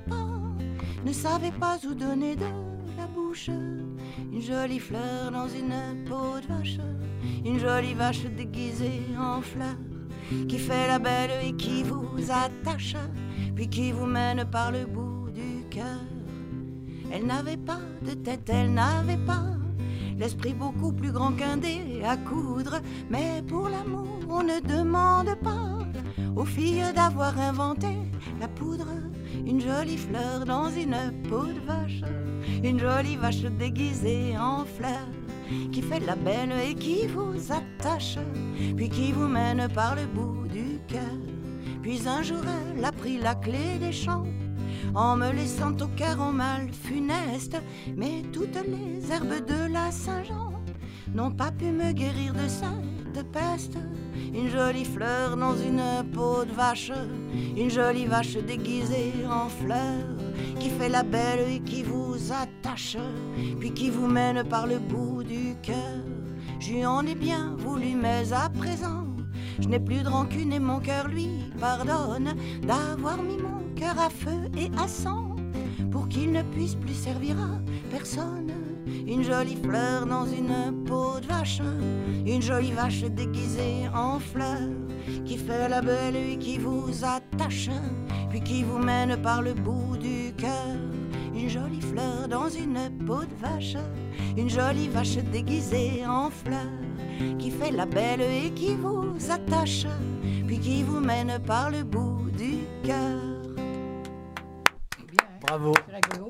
pas où donner de la bouche. Une jolie fleur dans une peau de vache, une jolie vache déguisée en fleur, qui fait la belle et qui vous attache, puis qui vous mène par le bout du cœur. Elle n'avait pas de tête, elle n'avait pas l'esprit beaucoup plus grand qu'un dé à coudre. Mais pour l'amour, on ne demande pas aux filles d'avoir inventé la poudre. Une jolie fleur dans une peau de vache, une jolie vache déguisée en fleur, qui fait la belle et qui vous attache, puis qui vous mène par le bout du cœur. Puis un jour elle a pris la clé des champs, en me laissant au cœur en mal funeste. Mais toutes les herbes de la Saint-Jean n'ont pas pu me guérir de cette peste. Une jolie fleur dans une peau de vache, une jolie vache déguisée en fleur, qui fait la belle et qui vous attache, puis qui vous mène par le bout du cœur. Je lui en ai bien voulu, mais à présent Je n'ai plus de rancune et mon cœur lui pardonne d'avoir mis mon cœur à feu et à sang pour qu'il ne puisse plus servir à personne. Une jolie fleur dans une peau de vache, une jolie vache déguisée en fleur, qui fait la belle et qui vous attache, puis qui vous mène par le bout du cœur. Une jolie fleur dans une peau de vache, une jolie vache déguisée en fleur, qui fait la belle et qui vous attache, puis qui vous mène par le bout du cœur. Bien, hein. Bravo. C'est rigolo.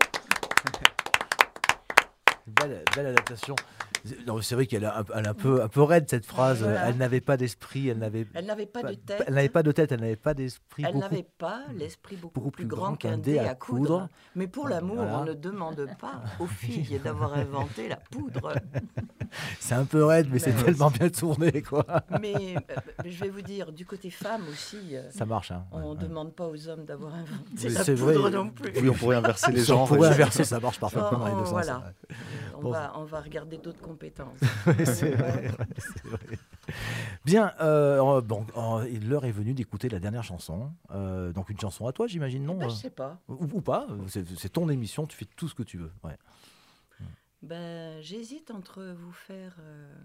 Belle adaptation. Non, c'est vrai qu'elle est un peu raide cette phrase. Voilà. Elle n'avait pas d'esprit, elle n'avait Elle n'avait pas de tête. Elle n'avait pas de tête, elle n'avait pas d'esprit. Elle beaucoup- n'avait pas l'esprit beaucoup plus grand grand qu'un dé à coudre. Mais pour l'amour, Voilà. on ne demande pas aux filles d'avoir inventé la poudre. C'est un peu raide, mais c'est Mais tellement bien tourné, quoi. Mais je vais vous dire, du côté femme aussi, Ça marche, hein. on ne Ouais. demande pas aux hommes d'avoir inventé Oui, la c'est poudre vrai. non plus. Oui, on pourrait inverser les Si on genres. pourrait inverser, ça marche parfaitement dans les deux sens. Voilà. Bon. On va regarder d'autres compétences. C'est vrai, c'est vrai. Bien, l'heure est venue d'écouter la dernière chanson. Donc une chanson à toi, j'imagine, non Ben, je sais pas. ou pas, c'est ton émission, tu fais tout ce que tu veux. Ouais. Ben, j'hésite entre vous faire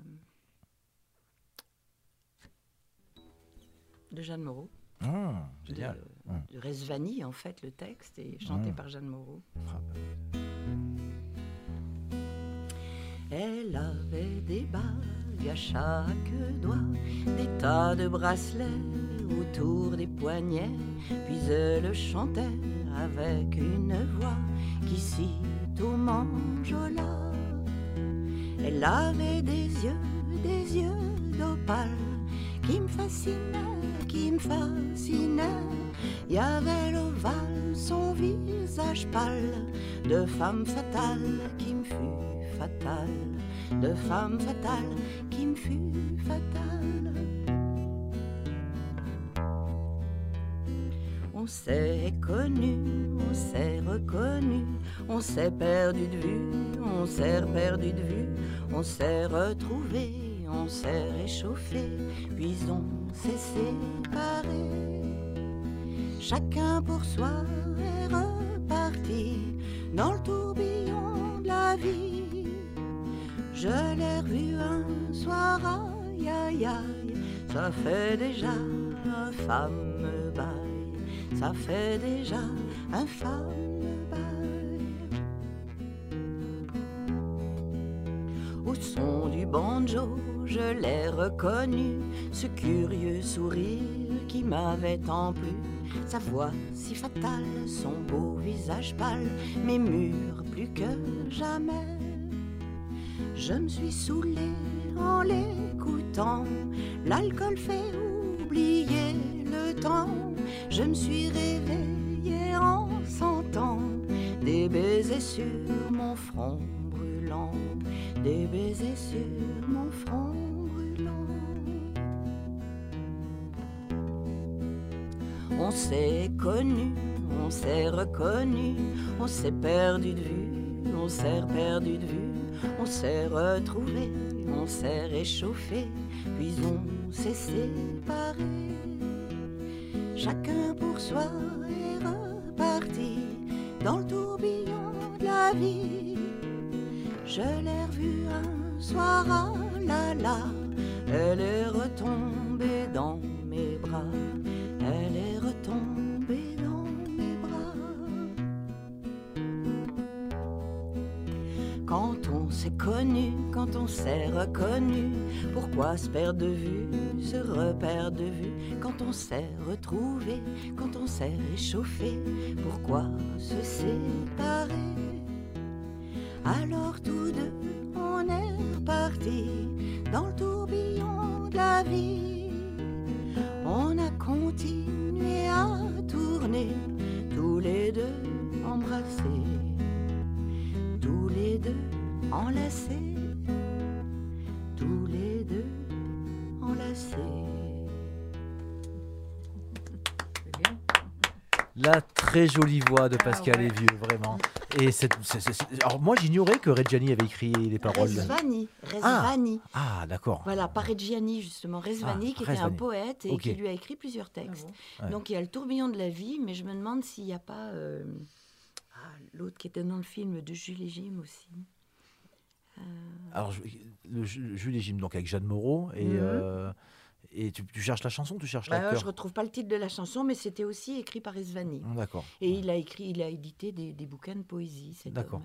de Jeanne Moreau, Génial. de Rezvani en fait, le texte, et chanté Mmh. par Jeanne Moreau. Elle avait des bagues à chaque doigt, des tas de bracelets autour des poignets, puis elle chantait avec une voix qui sitôt m'enjola. Elle avait des yeux d'opale qui me fascinaient, qui me fascinaient. Il y avait l'ovale, son visage pâle, de femme fatale qui me fut fatale, de femme fatale qui me fut fatale. On s'est connu, on s'est reconnu, on s'est perdu de vue, on s'est perdu de vue, on s'est retrouvé, on s'est réchauffé, puis on s'est séparés. Chacun pour soi est reparti dans le tourbillon de la vie. Je l'ai revu un soir, aïe aïe aïe, ça fait déjà un fameux bail, ça fait déjà un fameux bail. Au son du banjo, je l'ai reconnu, ce curieux sourire qui m'avait tant plu. Sa voix si fatale, son beau visage pâle, m'émure plus que jamais. Je me suis saoulée en l'écoutant, l'alcool fait oublier le temps. Je me suis réveillée en sentant des baisers sur mon front brûlant, des baisers sur mon front brûlant. On s'est connu, on s'est reconnu, on s'est perdu de vue, on s'est perdu de vue, on s'est retrouvé, on s'est réchauffé, puis on s'est séparés. Chacun pour soi est reparti dans le tourbillon de la vie. Je l'ai revue un soir, ah là là, elle est retombée dans mes bras. Elle est retombée dans mes bras. Quand on s'est connu, quand on s'est reconnu, pourquoi se perdre de vue, se reperdre de vue? Quand on s'est retrouvé, quand on s'est réchauffé, pourquoi se séparer? Alors tous deux, on est repartis dans le tourbillon de la vie. On a continué à tourner, tous les deux embrassés, tous les deux enlacés, tous les deux enlacés. C'est bien. La très jolie voix de Ah Pascal ouais. Lévieux, vraiment. Et alors moi j'ignorais que Reggiani avait écrit les paroles. Rezvani. Ah d'accord. Voilà, pas Reggiani justement, Rezvani qui était un Rezvani. poète et qui lui a écrit plusieurs textes. Ouais. Donc il y a le tourbillon de la vie, mais je me demande s'il n'y a pas l'autre qui était dans le film de Jules et Jim aussi. Alors Jules et Jim, donc avec Jeanne Moreau et tu cherches la chanson, tu cherches l'acteur. Je retrouve pas le titre de la chanson, mais c'était aussi écrit par Rezvani. D'accord. Et il a édité des bouquins de poésie. D'accord.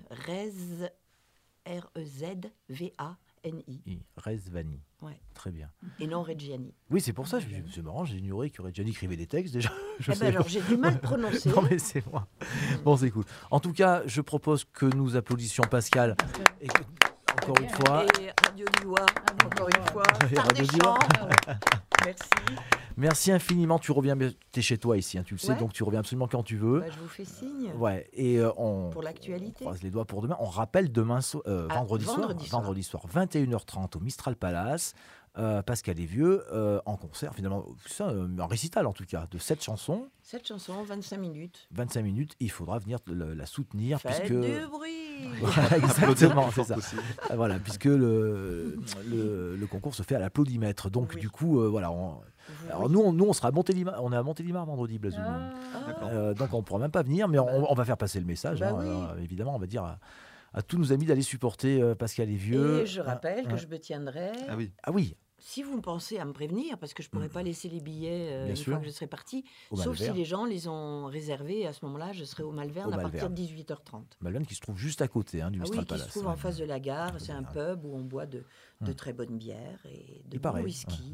Rezvani. Rezvani. Ouais. Très bien. Et non Reggiani. Oui, c'est pour ça, c'est marrant, j'ai ignoré que Reggiani écrivait des textes déjà. Alors j'ai du mal à prononcer. Non mais c'est moi. Bon, c'est cool. En tout cas, je propose que nous applaudissions Pascal. Et que, encore une fois. Et Radio Lillois, encore une fois. Et Radio Lillois. Merci. Merci infiniment. Tu reviens, tu es chez toi ici, hein, tu le sais, Ouais. donc tu reviens absolument quand tu veux. Je vous fais signe. Ouais. Et on Pour l'actualité. croise les doigts pour demain. On rappelle demain vendredi soir, 21h30 au Mistral Palace. Pascal Lévieux en concert, finalement, ça, un récital en tout cas, de 7 chansons. 7 chansons, 25 minutes. 25 minutes, il faudra venir la soutenir. Faites puisque... du bruit. Voilà, exactement, c'est ça. Possible. Voilà, puisque le concours se fait à l'applaudimètre. Donc, Oui. du coup, voilà. Alors, nous, on sera à Montélimar. On est à Montélimar vendredi, Blazoulou. Donc, on ne pourra même pas venir, mais on va faire passer le message. Oui. Évidemment, on va dire à tous nos amis d'aller supporter Pascal Lévieux. Et je rappelle que je me tiendrai. Ah oui. Ah oui, Si vous pensez à me prévenir, parce que je ne pourrai pas laisser les billets une sûr. fois que je serai partie, Au sauf Malvern. si les gens les ont réservés. Et à ce moment-là, je serai au Malvern à partir de 18h30. Malvern qui se trouve juste à côté du Mistral Qui Palace. se trouve en face de la gare. C'est un Général. pub où on boit de très bonnes bières et de Il bons paraît. whisky,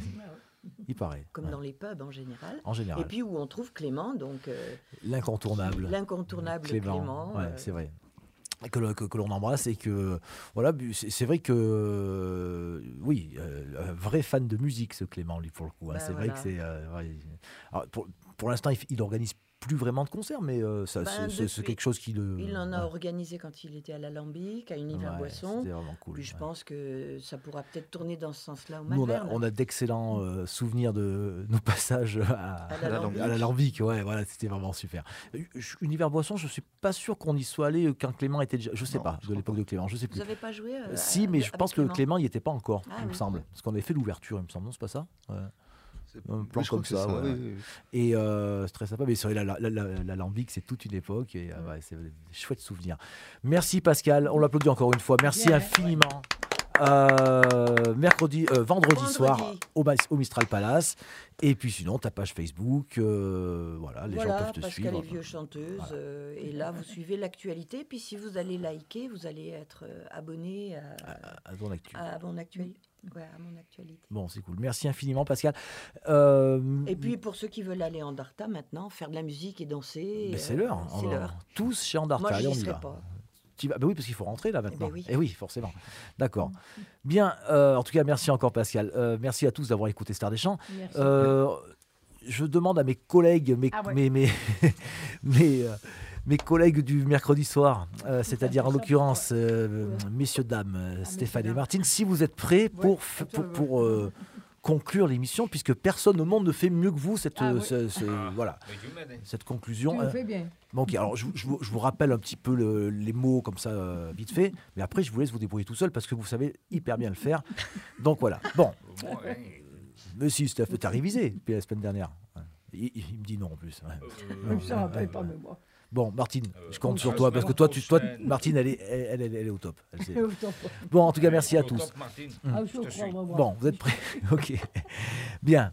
Il paraît. comme ouais. dans les pubs en général. En général. Et puis où on trouve Clément, donc L'incontournable. l'incontournable Clément. Ouais, c'est vrai. Que l'on embrasse et que voilà, c'est vrai que oui, un vrai fan de musique ce Clément lui pour le coup. Hein. C'est vrai que c'est alors, pour l'instant il organise plus vraiment de concerts, mais c'est quelque chose qui le. Il en a organisé quand il était à l'Alambic, à Univers Boisson. C'était vraiment cool. Puis je pense que ça pourra peut-être tourner dans ce sens-là au Nous, Malvern. on a d'excellents souvenirs de nos passages à l'Alambic. Ouais, voilà, c'était vraiment super. Univers Boisson, je suis pas sûr qu'on y soit allé quand Clément était déjà. Je sais pas, de l'époque de Clément, je sais plus. Vous n'avez pas joué Si, mais je pense que Clément y était pas encore, il me oui. semble. Parce qu'on avait fait l'ouverture, il me semble, non, c'est pas ça ouais. Un plan Oui, je crois comme que c'est ça, ça, ouais. oui. Et c'est très sympa. Mais c'est vrai, l'Alambic, c'est toute une époque. Et ouais, c'est des chouettes souvenirs. Merci Pascal. On l'applaudit encore une fois. Merci infiniment. Vendredi soir au Mistral Palace. Et puis sinon, ta page Facebook. Voilà, les gens peuvent te Pascal suivre. Pascal Lévieux, chanteuse. Voilà. Et là, vous suivez l'actualité. Puis si vous allez liker, vous allez être abonné À ton actu. à mon actualité. Ouais, à mon actualité. Bon, c'est cool. Merci infiniment, Pascal. Et puis pour ceux qui veulent aller en Darta maintenant, faire de la musique et danser, Ben, c'est l'heure. c'est l'heure. Tous chez Andarta. Moi, Allez, je on n'y y serai va. pas. Tu vas... Ben oui, parce qu'il faut rentrer là maintenant. ben oui. Et oui, forcément. D'accord. Bien. En tout cas, merci encore, Pascal. Merci à tous d'avoir écouté Star des Champs. Merci. Je demande à mes collègues, mes collègues du mercredi soir, c'est-à-dire en l'occurrence messieurs, dames, Stéphane et Martine, si vous êtes prêts pour conclure l'émission, puisque personne au monde ne fait mieux que vous cette conclusion. Tu le fais bien. Bon, ok, alors je vous rappelle un petit peu les mots comme ça, vite fait, mais après je vous laisse vous débrouiller tout seul parce que vous savez hyper bien le faire. Donc voilà. Bon. Mais si, Steph, t'as révisé depuis la semaine dernière. Il me dit non en plus. Ouais. Ça ne rappelle pas, mais moi. Bon, Martine, je compte sur toi parce que toi, Martine, elle est au top. Elle sait. Autant pas. Bon, en tout cas, merci à tous. Ah, je crois, on va voir. Bon, vous êtes prêts? Ok. Bien.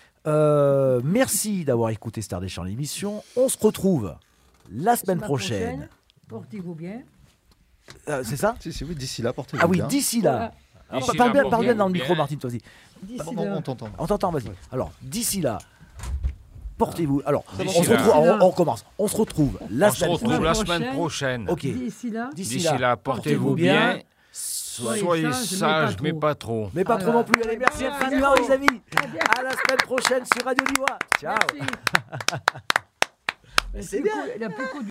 Merci d'avoir écouté Star des Champs, l'émission. On se retrouve la semaine prochaine. Portez-vous bien. C'est ça? Si, oui, d'ici là, portez-vous Ah oui, bien. d'ici là. Voilà. Alors, parle bien dans le micro, Martine, toi aussi. D'ici Non, là. on t'entend. On t'entend, vas-y. Alors, d'ici là, portez-vous. Alors, on D'ici se là. retrouve, on recommence. On se retrouve la On se semaine retrouve prochaine. la semaine prochaine. Ok. D'ici là. D'ici là, portez-vous bien. Soyez sages, mais pas trop. Mais pas trop non plus. Allez, merci Voilà, infiniment, d'accord. les amis. À la semaine prochaine sur Radio Lillois. Ciao. Merci. C'est bien. La plus cool